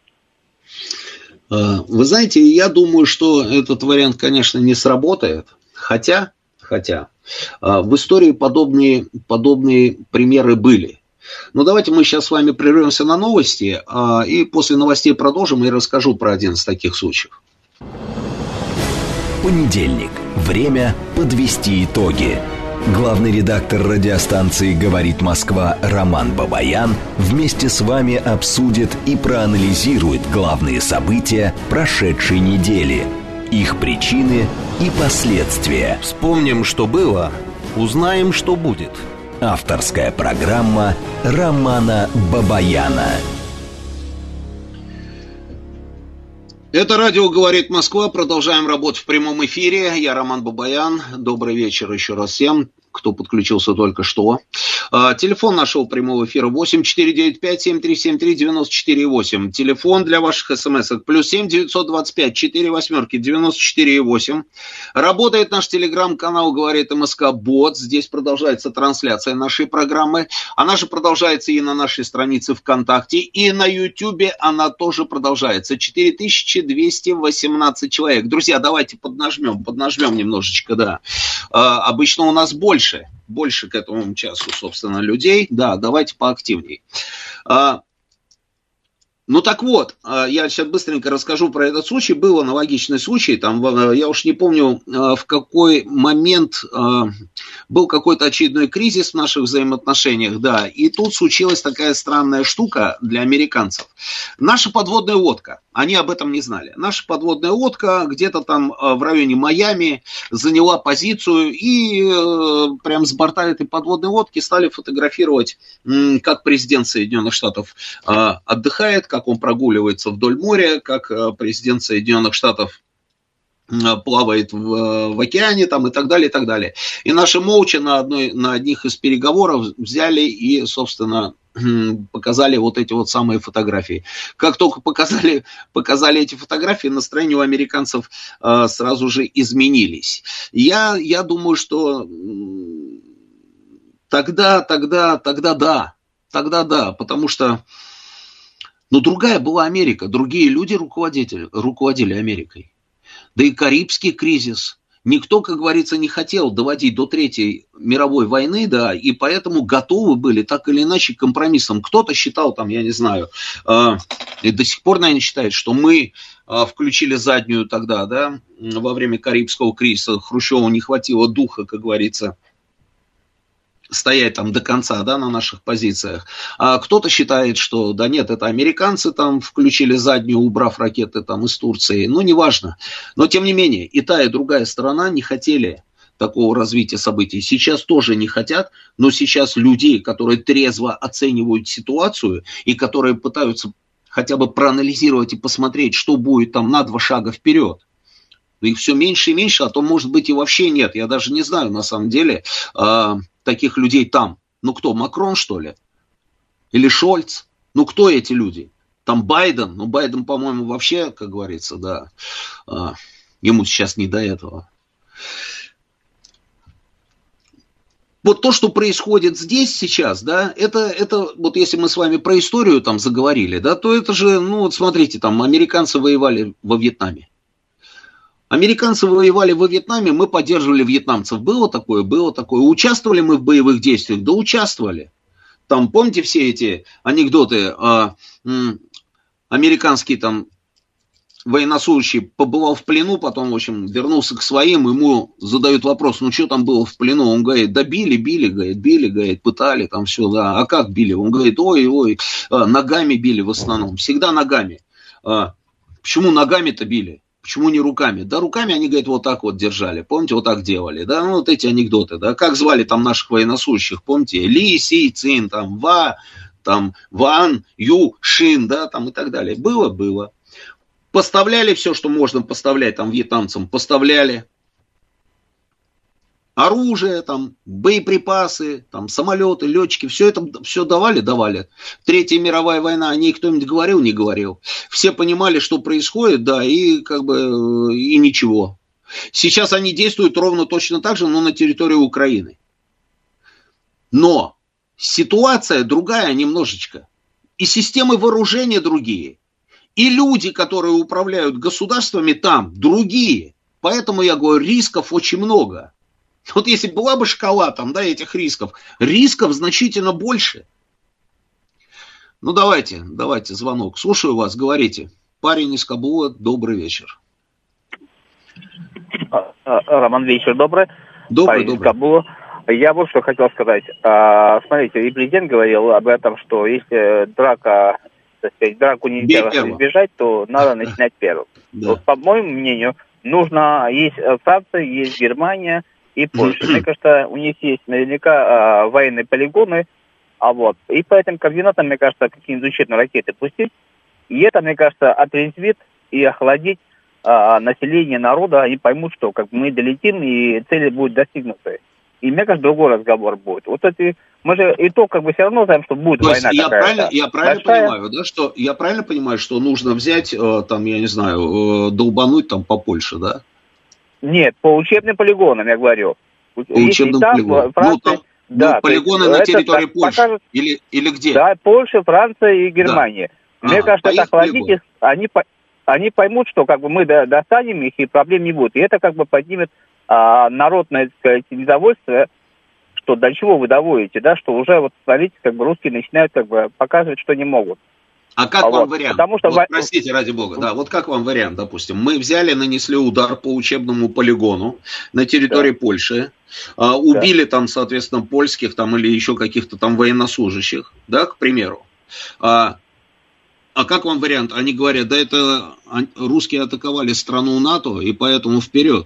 Вы знаете, я думаю, что этот вариант, конечно, не сработает, хотя, хотя в истории подобные, подобные примеры были. Но давайте мы сейчас с вами прервемся на новости, и после новостей продолжим и расскажу про один из таких случаев. Понедельник. Время подвести итоги. Главный редактор радиостанции «Говорит Москва» Роман Бабаян вместе с вами обсудит и проанализирует главные события прошедшей недели, их причины и последствия. Вспомним, что было, узнаем, что будет. Авторская программа Романа Бабаяна. Это радио «Говорит Москва». Продолжаем работать в прямом эфире. Я Роман Бабаян. Добрый вечер еще раз всем, кто подключился только что. А, телефон нашего прямого эфира восемь четыре девять пять семь три семь три девять четыре восемь. Телефон для ваших смс-ок плюс семь девятьсот двадцать пять четыре восьмерки девяносто четыре восемь. Работает наш телеграм-канал «Говорит МСК Бот». Здесь продолжается трансляция нашей программы. Она же продолжается и на нашей странице ВКонтакте, и на Ютьюбе она тоже продолжается. четыре тысячи двести восемнадцать человек. Друзья, давайте поднажмем, поднажмем немножечко, да. А, обычно у нас больше, больше к этому часу, собственно, людей. Да, давайте поактивней. А, ну так вот, я сейчас быстренько расскажу про этот случай. Был аналогичный случай, там, я уж не помню, в какой момент был какой-то очередной кризис в наших взаимоотношениях, да, и тут случилась такая странная штука для американцев. Наша подводная лодка, они об этом не знали, наша подводная лодка где-то там в районе Майами заняла позицию, и прям с борта этой подводной лодки стали фотографировать, как президент Соединенных Штатов отдыхает, как он прогуливается вдоль моря, как президент Соединенных Штатов плавает в, в океане там, и так далее, и так далее. И наши молча на, одной, на одних из переговоров взяли и, собственно, показали вот эти вот самые фотографии. Как только показали, показали эти фотографии, настроение у американцев э, сразу же изменились. Я, я думаю, что тогда, тогда, тогда да, тогда да, потому что но другая была Америка, другие люди руководители, руководили Америкой. Да и Карибский кризис. Никто, как говорится, не хотел доводить до Третьей мировой войны, да, и поэтому готовы были так или иначе к компромиссам. Кто-то считал, там, я не знаю, э, и до сих пор, наверное, считает, что мы э, включили заднюю тогда, да, во время Карибского кризиса. Хрущеву не хватило духа, как говорится, стоять там до конца, да, на наших позициях. А кто-то считает, что да нет, это американцы там включили заднюю, убрав ракеты там из Турции. Ну, неважно. Но, тем не менее, и та, и другая сторона не хотели такого развития событий. Сейчас тоже не хотят, но сейчас людей, которые трезво оценивают ситуацию и которые пытаются хотя бы проанализировать и посмотреть, что будет там на два шага вперед, их все меньше и меньше, а то, может быть, и вообще нет. Я даже не знаю, на самом деле, э, таких людей там. Ну кто, Макрон, что ли? Или Шольц? Ну кто эти люди? Там Байден? Ну Байден, по-моему, вообще, как говорится, да, э, ему сейчас не до этого. Вот то, что происходит здесь сейчас, да, это, это, вот если мы с вами про историю там заговорили, да, то это же, ну вот смотрите, там американцы воевали во Вьетнаме. Американцы воевали во Вьетнаме, мы поддерживали вьетнамцев. Было такое, было такое. Участвовали мы в боевых действиях? Да участвовали. Там, помните все эти анекдоты? А, м, американский там военнослужащий побывал в плену, потом, в общем, вернулся к своим, ему задают вопрос, ну что там было в плену? Он говорит, да били, били, говорит, били, говорит, пытали, там все, да. А как били? Он говорит, ой, ой, ногами били в основном, всегда ногами. А, почему ногами-то били? Почему не руками? Да руками они, говорят, вот так вот держали. Помните, вот так делали. Да, ну вот эти анекдоты. Да, как звали там наших военнослужащих, помните? Ли, Си, Цин, там, Ва, там, Ван, Ю, Шин, да, там и так далее. Было, было. Поставляли все, что можно поставлять там вьетнамцам. Поставляли. Оружие, там, боеприпасы, там, самолеты, летчики, все это все давали, давали. Третья мировая война, о ней кто-нибудь говорил, не говорил. Все понимали, что происходит, да, и как бы и ничего. Сейчас они действуют ровно точно так же, но на территории Украины. Но ситуация другая немножечко. И системы вооружения другие. И люди, которые управляют государствами там, другие. Поэтому я говорю, рисков очень много. Вот если была бы шкала там, да, этих рисков, рисков значительно больше. Ну, давайте, давайте звонок. Слушаю вас, говорите. Парень из Кабула, добрый вечер. Роман, вечер добрый. Добрый, Парень добрый. из Кабула. Я вот что хотел сказать. Смотрите, и президент говорил об этом, что если драка, так сказать, драку нельзя избежать, то надо начинать первым. Да. Вот, по моему мнению, нужно, есть Франция, есть Германия, и Польши. Мне кажется, у них есть наверняка а, военные полигоны, а вот. И по этим координатам, мне кажется, какие-нибудь учебные ракеты пустить. И это, мне кажется, отрезвит и охладит а, население народа. Они поймут, что как мы долетим, и цели будут достигнуты. И мне кажется, другой разговор будет. Вот эти, мы же и то как бы все равно знаем, что будет то война я какая-то. Правильно, я правильно большая. понимаю, да, что я правильно понимаю, что нужно взять, там, я не знаю, долбануть там по Польше, да? Нет, по учебным полигонам, я говорю. По учебным там, полигонам. Франции, ну, там, да, ну, полигоны на территории Польши покажут, или, или где? Да, Польша, Франция и Германия. Да. Мне ага, кажется, это охладить их, они, они поймут, что как бы мы достанем их, и проблем не будет. И это как бы поднимет а, народное, так сказать, недовольство, что до чего вы доводите, да, что уже вот, смотрите, как бы русские начинают как бы показывать, что не могут. А как а вам вот, вариант? Потому что... Вот, простите, ради бога, да, вот как вам вариант, допустим, мы взяли, нанесли удар по учебному полигону на территории да. Польши, а, убили да. там, соответственно, польских там или еще каких-то там военнослужащих, да, к примеру. А, а как вам вариант? Они говорят, да это русские атаковали страну НАТО, и поэтому вперед.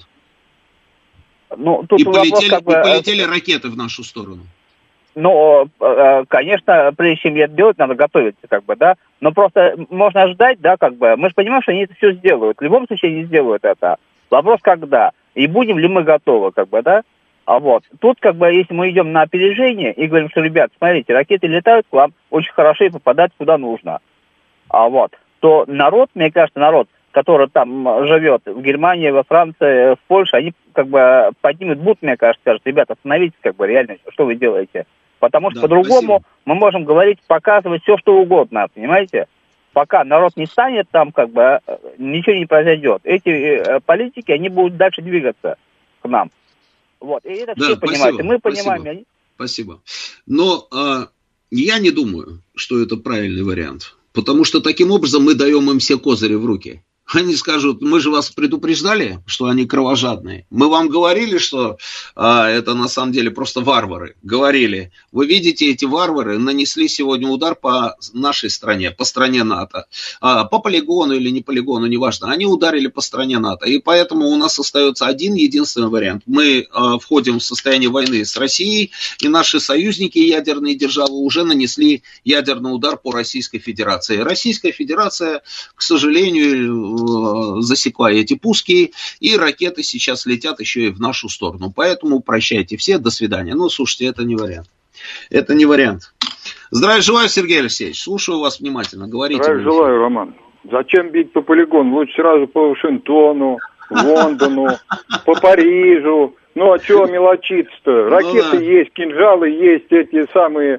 Ну, тут и, полетели, вопрос, как бы... и полетели ракеты в нашу сторону. Ну, конечно, прежде чем это делать, надо готовиться, как бы, да. Но просто можно ждать, да, как бы. Мы же понимаем, что они это все сделают. В любом случае они сделают это. Вопрос, когда. И будем ли мы готовы, как бы, да. А вот. Тут, как бы, если мы идем на опережение и говорим, что, ребят, смотрите, ракеты летают к вам очень хорошо и попадают куда нужно. А вот. То народ, мне кажется, народ, который там живет в Германии, во Франции, в Польше, они, как бы, поднимут бут, мне кажется, скажут, ребята, остановитесь, как бы, реально, что вы делаете. Потому что да, по-другому спасибо. Мы можем говорить, показывать все, что угодно, понимаете? Пока народ не станет там, как бы, ничего не произойдет. Эти э, политики, они будут дальше двигаться к нам. Вот. И это да, все понимаете. Мы понимаем. Спасибо. Спасибо. Но э, я не думаю, что это правильный вариант. Потому что таким образом мы даем им все козыри в руки. Они скажут, мы же вас предупреждали, что они кровожадные. Мы вам говорили, что а, это на самом деле просто варвары. Говорили, вы видите, эти варвары нанесли сегодня удар по нашей стране, по стране НАТО. А, по полигону или не полигону, неважно. Они ударили по стране НАТО. И поэтому у нас остается один единственный вариант. Мы а, входим в состояние войны с Россией, и наши союзники, ядерные державы, уже нанесли ядерный удар по Российской Федерации. Российская Федерация, к сожалению, засекла эти пуски, и ракеты сейчас летят еще и в нашу сторону. Поэтому прощайте все, до свидания. Ну, слушайте, это не вариант. Это не вариант. Здравия желаю, Сергей Алексеевич. Слушаю вас внимательно. Говорите. Здравия желаю, Роман. Зачем бить по полигону? Лучше сразу по Вашингтону, Лондону, по Парижу. Ну, а чего мелочиться-то? Ракеты ну, да. есть, кинжалы есть, эти самые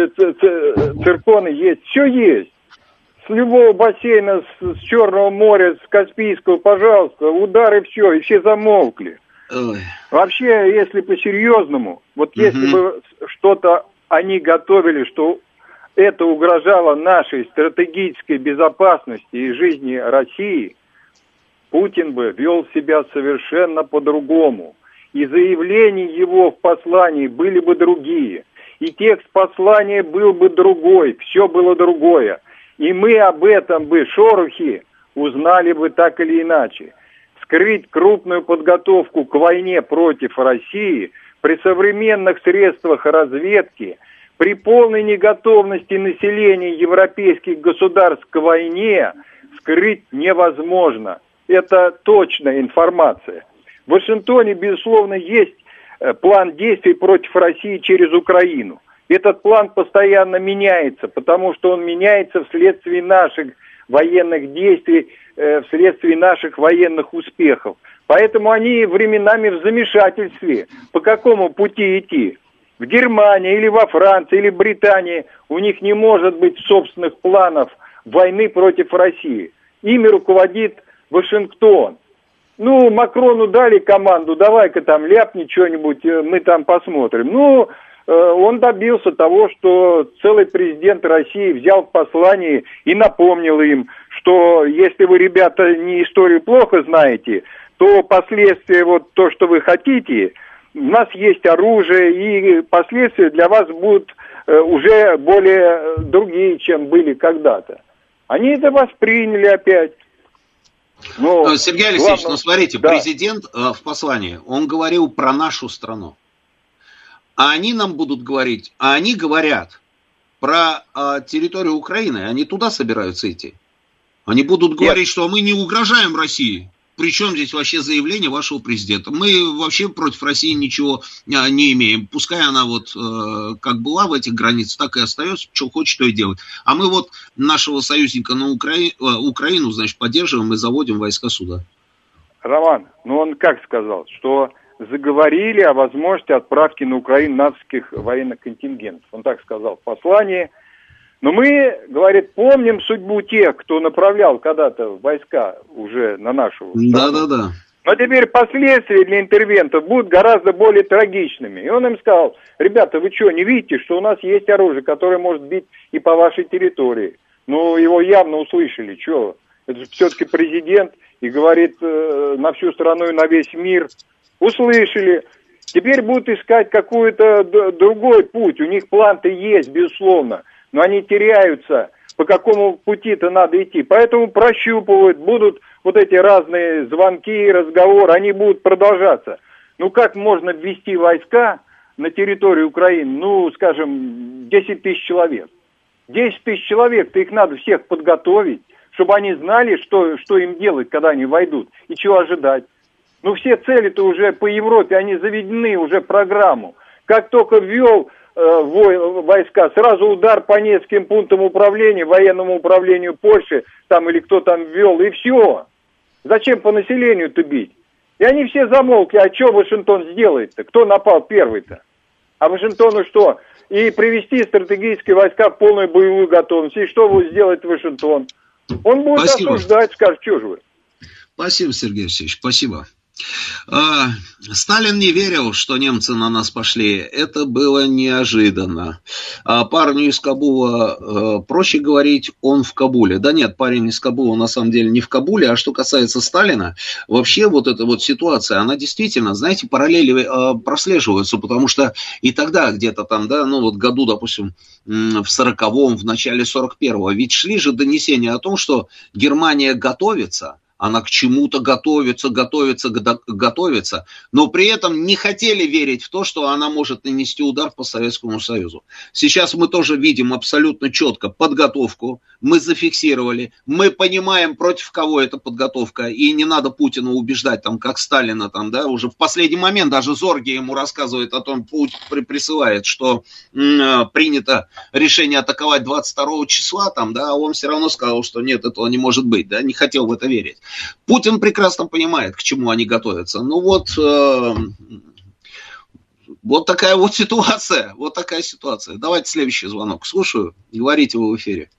цирконы есть. Все есть. С любого бассейна, с, с Черного моря, с Каспийского, пожалуйста, удары, все, и все замолкли. Ой. Вообще, если по-серьезному, вот угу. если бы что-то они готовили, что это угрожало нашей стратегической безопасности и жизни России, Путин бы вел себя совершенно по-другому. И заявления его в послании были бы другие. И текст послания был бы другой, все было другое. И мы об этом бы, шорохи, узнали бы так или иначе. Скрыть крупную подготовку к войне против России при современных средствах разведки, при полной неготовности населения европейских государств к войне, скрыть невозможно. Это точная информация. В Вашингтоне, безусловно, есть план действий против России через Украину. Этот план постоянно меняется, потому что он меняется вследствие наших военных действий, э, вследствие наших военных успехов. Поэтому они временами в замешательстве, по какому пути идти. В Германии или во Франции или Британии у них не может быть собственных планов войны против России. Ими руководит Вашингтон. Ну, Макрону дали команду, давай-ка там ляпни что-нибудь, мы там посмотрим. Ну... Он добился того, что целый президент России взял в послании и напомнил им, что если вы, ребята, не историю плохо знаете, то последствия, вот то, что вы хотите, у нас есть оружие, и последствия для вас будут уже более другие, чем были когда-то. Они это восприняли опять. Но Сергей Алексеевич, главное... ну смотрите, да. Президент э, в послании, он говорил про нашу страну. А они нам будут говорить, а они говорят про э, территорию Украины, они туда собираются идти. Они будут говорить, Нет. что мы не угрожаем России. Причем здесь вообще заявление вашего президента? Мы вообще против России ничего не имеем. Пускай она вот э, как была в этих границах, так и остается, что хочет, то и делает. А мы вот нашего союзника на Укра... Украину, значит, поддерживаем и заводим войска сюда. Роман, ну он как сказал, что заговорили о возможности отправки на Украину натовских военных контингентов. Он так сказал в послании. Но мы, говорит, помним судьбу тех, кто направлял когда-то войска уже на нашу страну. Да-да-да. Но теперь последствия для интервентов будут гораздо более трагичными. И он им сказал, ребята, вы что, не видите, что у нас есть оружие, которое может бить и по вашей территории? Ну, его явно услышали, что? Это же все-таки президент и говорит э, на всю страну и на весь мир. Услышали. Теперь будут искать какой-то д- другой путь. У них план-то есть, безусловно. Но они теряются, по какому пути-то надо идти. Поэтому прощупывают, будут вот эти разные звонки, разговоры, они будут продолжаться. Ну как можно ввести войска на территорию Украины, ну, скажем, десять тысяч человек? десять тысяч человек-то их надо всех подготовить, чтобы они знали, что, что им делать, когда они войдут, и чего ожидать. Ну все цели-то уже по Европе, они заведены уже в программу. Как только ввел... войска, сразу удар по нескольким пунктам управления, военному управлению Польши, там или кто там ввел, и все. Зачем по населению-то бить? И они все замолкли, а что Вашингтон сделает-то? Кто напал первый-то? А Вашингтону что? И привести стратегические войска в полную боевую готовность. И что будет сделать Вашингтон? Он будет Спасибо. осуждать, скажет, что же вы. Спасибо, Сергей Алексеевич, спасибо. А, Сталин не верил, что немцы на нас пошли. Это было неожиданно. А парню из Кабула а, проще говорить, он в Кабуле. Да нет, парень из Кабула на самом деле не в Кабуле. А что касается Сталина, вообще вот эта вот ситуация, она действительно, знаете, параллели а, прослеживаются, потому что и тогда где-то там, да, ну вот году, допустим, в сороковом, в начале сорок первого, ведь шли же донесения о том, что Германия готовится. Она к чему-то готовится, готовится, готовится, но при этом не хотели верить в то, что она может нанести удар по Советскому Союзу. Сейчас мы тоже видим абсолютно четко подготовку, мы зафиксировали, мы понимаем, против кого эта подготовка, и не надо Путина убеждать, там, как Сталина, там, да, уже в последний момент даже Зорге ему рассказывает о том, Путин присылает, что м- принято решение атаковать двадцать второго числа, там, да, а он все равно сказал, что нет, этого не может быть, да, не хотел в это верить. Путин прекрасно понимает, к чему они готовятся. Ну вот, э, вот такая вот ситуация. Вот такая ситуация. Давайте следующий звонок. Слушаю. Говорите вы в эфире.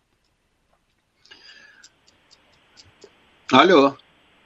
Алло.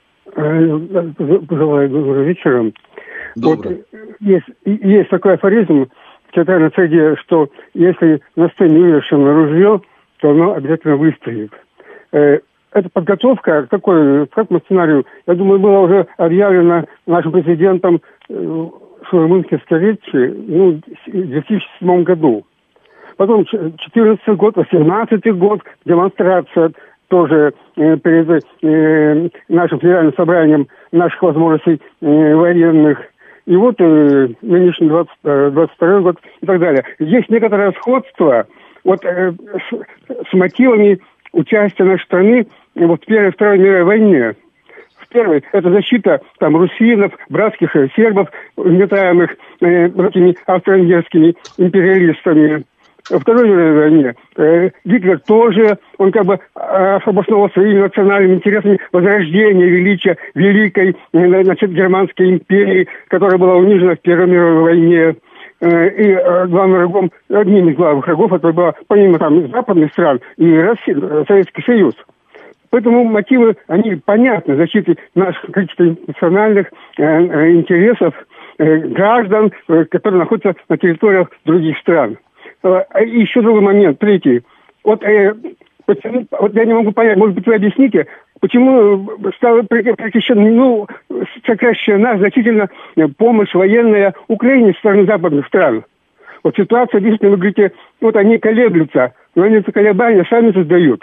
Желаю доброго вечера. Добрый. Вот есть, есть такой афоризм в театральной среде, что если на сцене вывешено ружье, то оно обязательно выстрелит. Эта подготовка, какой, к какому сценарию, я думаю, была уже объявлена нашим президентом в Мюнхенской речи ну, в две тысячи седьмом году. Потом четырнадцатый год, восемнадцатый год, демонстрация тоже э, перед э, нашим федеральным собранием наших возможностей э, военных. И вот э, нынешний двадцать второй год и так далее. Есть некоторое сходство вот, э, с, с мотивами участия нашей страны вот, в Первой и Второй мировой войне. В первой это защита там русинов, братских сербов, угнетаемых э, этими австро-венгерскими империалистами. Во Второй мировой войне э, Гитлер тоже, он как бы э, обосновал своими национальными интересами возрождения величия великой э, значит, Германской империи, которая была унижена в Первой мировой войне. И э, главным врагом, одним из главных врагов, это было помимо там западных стран и Россия, Советский Союз. Поэтому мотивы, они понятны, защиты наших каких-то национальных э, э, интересов э, граждан, э, которые находятся на территориях других стран. Э, и еще другой момент, третий. Вот, э, почему, вот я не могу понять, может быть, вы объясните, почему стала прекращена, ну, сокращена значительно помощь военная Украине со стороны западных стран? Вот ситуация, действительно, вы говорите, вот они колеблются, но они это колебания сами создают.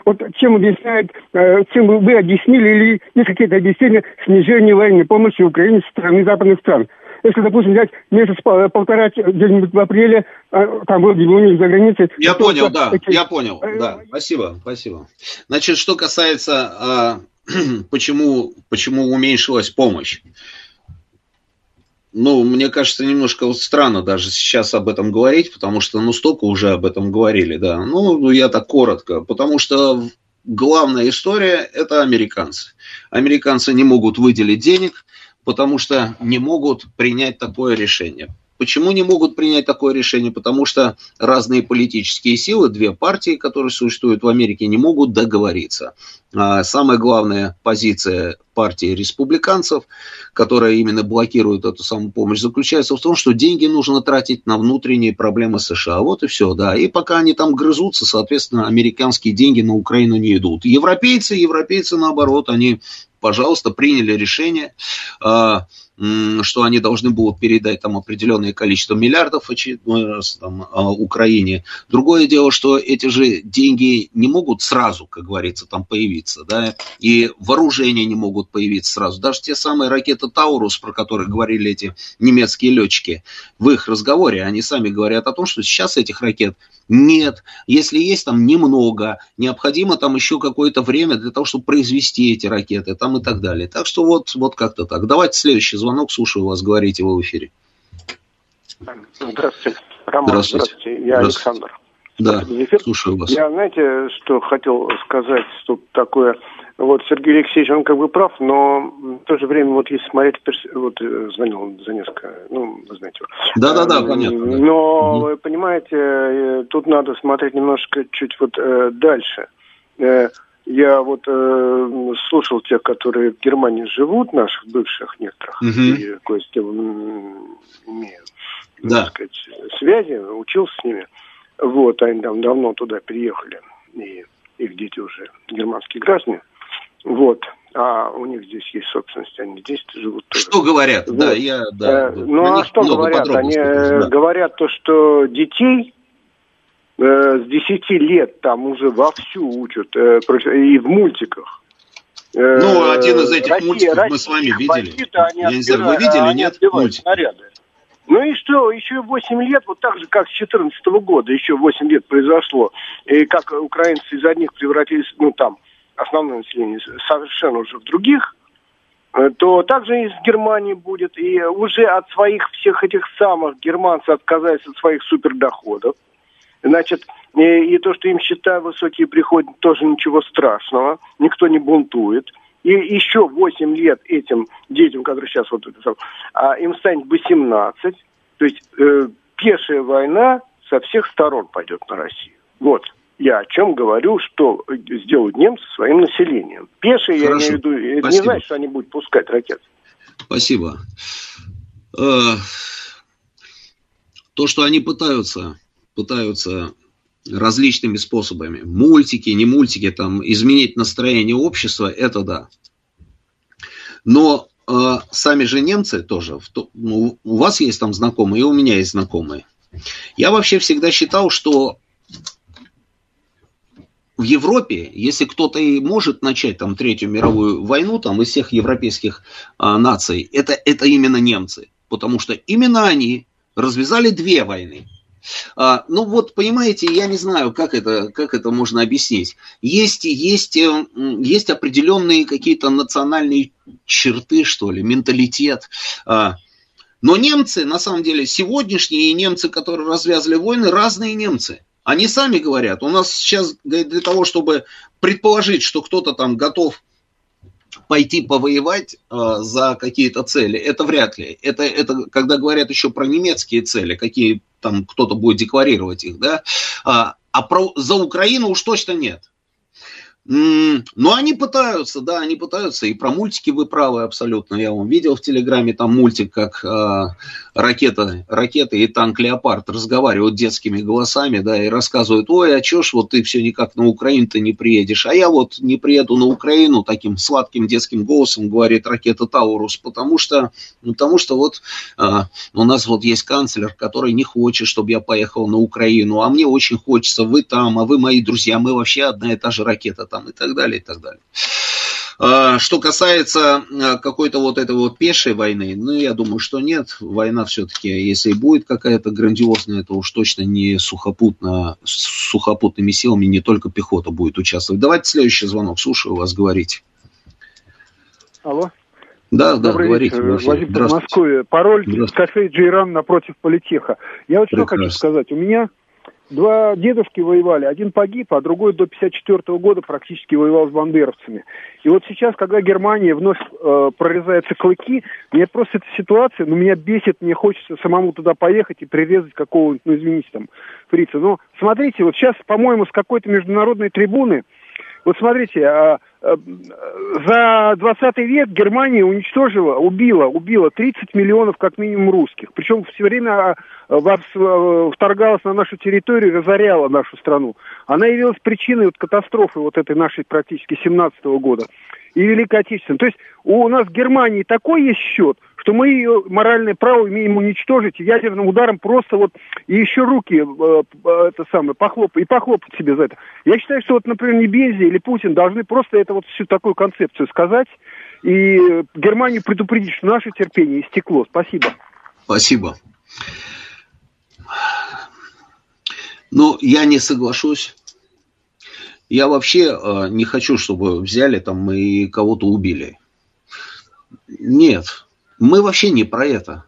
Вот чем объясняет, чем вы объяснили, или есть какие-то объяснения снижения военной помощи Украине со стороны западных стран? Если, допустим, взять месяц полтора, где-нибудь в апреле, там был у них за границей... Я понял, да, эти... я понял, да, спасибо, спасибо. Значит, что касается, почему, почему уменьшилась помощь. Ну, мне кажется, немножко вот странно даже сейчас об этом говорить, потому что, ну, столько уже об этом говорили, да. Ну, я так коротко, потому что главная история – это американцы. Американцы не могут выделить денег, потому что не могут принять такое решение. Почему не могут принять такое решение? Потому что разные политические силы, две партии, которые существуют в Америке, не могут договориться. Самая главная позиция партии республиканцев, которая именно блокирует эту самую помощь, заключается в том, что деньги нужно тратить на внутренние проблемы США. Вот и все, да. И пока они там грызутся, соответственно, американские деньги на Украину не идут. Европейцы, европейцы наоборот, они, пожалуйста, приняли решение, что они должны будут передать там определенное количество миллиардов очередной раз там, Украине. Другое дело, что эти же деньги не могут сразу, как говорится, там появиться, да, и вооружения не могут появиться сразу. Даже те самые ракеты Таурус, про которые говорили эти немецкие летчики, в их разговоре они сами говорят о том, что сейчас этих ракет нет. Если есть там немного, необходимо там еще какое-то время для того, чтобы произвести эти ракеты там и так далее. Так что вот, вот как-то так. Давайте следующий звонок, слушаю вас, говорите вы в эфире. Здравствуйте, Роман. Здравствуйте. Здравствуйте. Я Здравствуйте. Александр. Да, слушаю вас. Я, знаете, что хотел сказать, что такое... Вот Сергей Алексеевич, он как бы прав, но в то же время, вот если смотреть, вот звонил за несколько, ну, вы знаете. Да-да-да, понятно. Да. Но, угу. вы понимаете, тут надо смотреть немножко чуть вот э, дальше. Э, я вот э, слушал тех, которые в Германии живут, наших бывших некоторых, угу. и кое с кем имею, да. так сказать, связи, учился с ними. Вот, они там давно туда переехали, и их дети уже германские граждане. Вот, а у них здесь есть собственность, они здесь живут тоже. Что говорят? Вот. Да, я, да. Э, ну, а что говорят? Они да. говорят то, что детей э, с десяти лет там уже вовсю учат, э, и в мультиках. Э, ну, один из этих Россия, мультиков Россия, мы с вами видели. Бандиты, они я не знаю, вы видели, они нет? Мультик. Снаряды. Ну и что, еще восемь лет, вот так же, как с четырнадцатого года, еще восемь лет произошло, и как украинцы из одних превратились, ну там, основное население совершенно уже в других, то также и с Германией будет. И уже от своих всех этих самых германцы отказались от своих супердоходов. Значит, и, и то, что им счета высокие приходят, тоже ничего страшного. Никто не бунтует. И еще восемь лет этим детям, которые сейчас вот это, а им станет восемнадцать. То есть э, пешая война со всех сторон пойдет на Россию. Вот. Я о чем говорю, что сделают немцы своим населением. Пешие, я имею в виду, это не значит, что они будут пускать ракеты. Спасибо. То, что они пытаются, пытаются различными способами, мультики, не мультики, там, изменить настроение общества, это да. Но э, сами же немцы тоже, ну, у вас есть там знакомые, и у меня есть знакомые. Я вообще всегда считал, что в Европе, если кто-то и может начать там Третью мировую войну там, из всех европейских а, наций, это, это именно немцы. Потому что именно они развязали две войны. А, ну вот, понимаете, я не знаю, как это, как это можно объяснить. Есть, есть, есть определенные какие-то национальные черты, что ли, менталитет. А, но немцы, на самом деле, сегодняшние немцы, которые развязали войны, разные немцы. Они сами говорят, у нас сейчас для того, чтобы предположить, что кто-то там готов пойти повоевать э, за какие-то цели, это вряд ли. Это, это когда говорят еще про немецкие цели, какие там кто-то будет декларировать их, да, а, а про, за Украину уж точно нет. Ну, они пытаются, да, они пытаются. И про мультики вы правы абсолютно. Я вам видел в Телеграме там мультик, как э, ракета, ракета и танк Леопард разговаривают детскими голосами, да, и рассказывают: ой, а чё ж вот ты все никак на Украину-то не приедешь? А я вот не приеду на Украину, таким сладким детским голосом говорит ракета Таурус, потому что, потому что вот э, у нас вот есть канцлер, который не хочет, чтобы я поехал на Украину, а мне очень хочется, вы там, а вы мои друзья, мы вообще одна и та же ракета там, и так далее, и так далее. А, что касается какой-то вот этой вот пешей войны, ну, я думаю, что нет. Война все-таки, если и будет какая-то грандиозная, то уж точно не сухопутно, с сухопутными силами, не только пехота будет участвовать. Давайте следующий звонок. Слушаю вас, говорите. Алло. Да, да, Добрый говорите. вечер, Владимир в Москве. Пароль кафе Джейран напротив Политеха. Я вот что хочу сказать. У меня два дедушки воевали, один погиб, а другой до пятьдесят четвёртого года практически воевал с бандеровцами. И вот сейчас, когда Германия вновь э, прорезается клыки, мне просто эта ситуация, ну, меня бесит, мне хочется самому туда поехать и прирезать какого-нибудь, ну, извините, там, фрица. Но смотрите, вот сейчас, по-моему, с какой-то международной трибуны, вот смотрите, а, а, за двадцатый век Германия уничтожила, убила, убила тридцать миллионов как минимум русских. Причем все время вас вторгалась на нашу территорию, разоряла нашу страну. Она явилась причиной вот катастрофы вот этой нашей практически семнадцатого года и Великой Отечественной. То есть у нас в Германии такой есть счет, что мы ее моральное право имеем уничтожить ядерным ударом просто вот и еще руки э, это самое похлопать и похлопать себе за это. Я считаю, что вот, например, Небензи или Путин должны просто это вот всю такую концепцию сказать и Германию предупредить, что наше терпение истекло. Спасибо. Спасибо. Ну, я не соглашусь. Я вообще э, не хочу, чтобы взяли там и кого-то убили. Нет. Мы вообще не про это.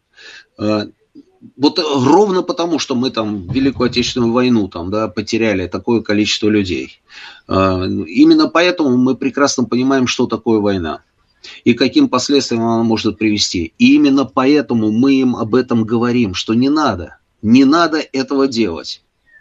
Вот ровно потому, что мы там Великую Отечественную войну там, да, потеряли такое количество людей. Именно поэтому мы прекрасно понимаем, что такое война и каким последствиям она может привести. И именно поэтому мы им об этом говорим, что не надо, не надо этого делать.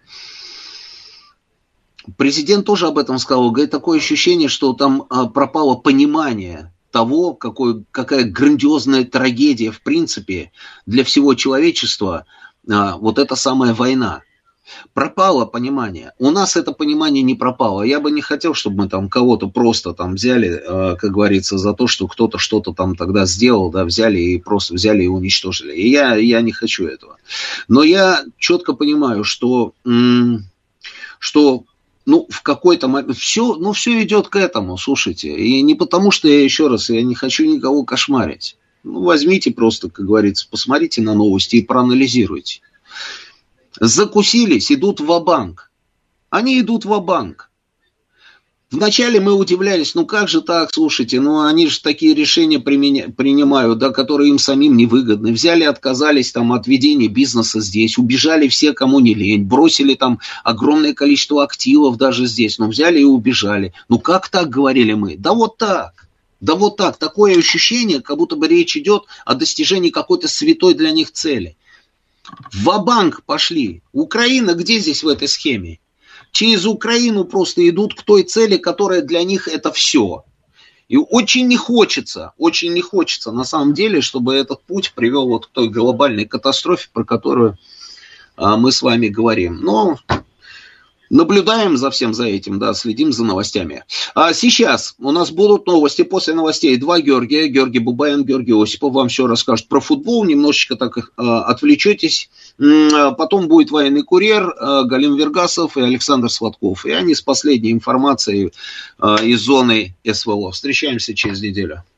Президент тоже об этом сказал. Говорит, такое ощущение, что там пропало понимание того, какой, какая грандиозная трагедия, в принципе, для всего человечества, а, вот эта самая война. Пропало понимание. У нас это понимание не пропало. Я бы не хотел, чтобы мы там кого-то просто там взяли, а, как говорится, за то, что кто-то что-то там тогда сделал, да, взяли и просто взяли и уничтожили. И я, я не хочу этого. Но я четко понимаю, что, м- что ну, в какой-то момент, все, ну, все идет к этому, слушайте. И не потому, что я, еще раз, я не хочу никого кошмарить. Ну, возьмите просто, как говорится, посмотрите на новости и проанализируйте. Закусились, идут ва-банк. Они идут ва-банк. Вначале мы удивлялись, ну как же так, слушайте, ну они же такие решения применя- принимают, да, которые им самим невыгодны. Взяли, отказались там от ведения бизнеса здесь, убежали все, кому не лень, бросили там огромное количество активов даже здесь, но взяли и убежали. Ну как так, говорили мы? Да вот так, да вот так. Такое ощущение, как будто бы речь идет о достижении какой-то святой для них цели. Ва-банк пошли. Украина где здесь в этой схеме? Через Украину просто идут к той цели, которая для них это все. И очень не хочется, очень не хочется на самом деле, чтобы этот путь привел вот к той глобальной катастрофе, про которую а, мы с вами говорим. Но наблюдаем за всем за этим, да, следим за новостями. А сейчас у нас будут новости. После новостей два Георгия. Георгий Бабаян, Георгий Осипов вам все расскажут про футбол. Немножечко так а, отвлечетесь. Потом будет военный курьер, а, Галим Вергасов и Александр Сладков. И они с последней информацией а, из зоны СВО. Встречаемся через неделю.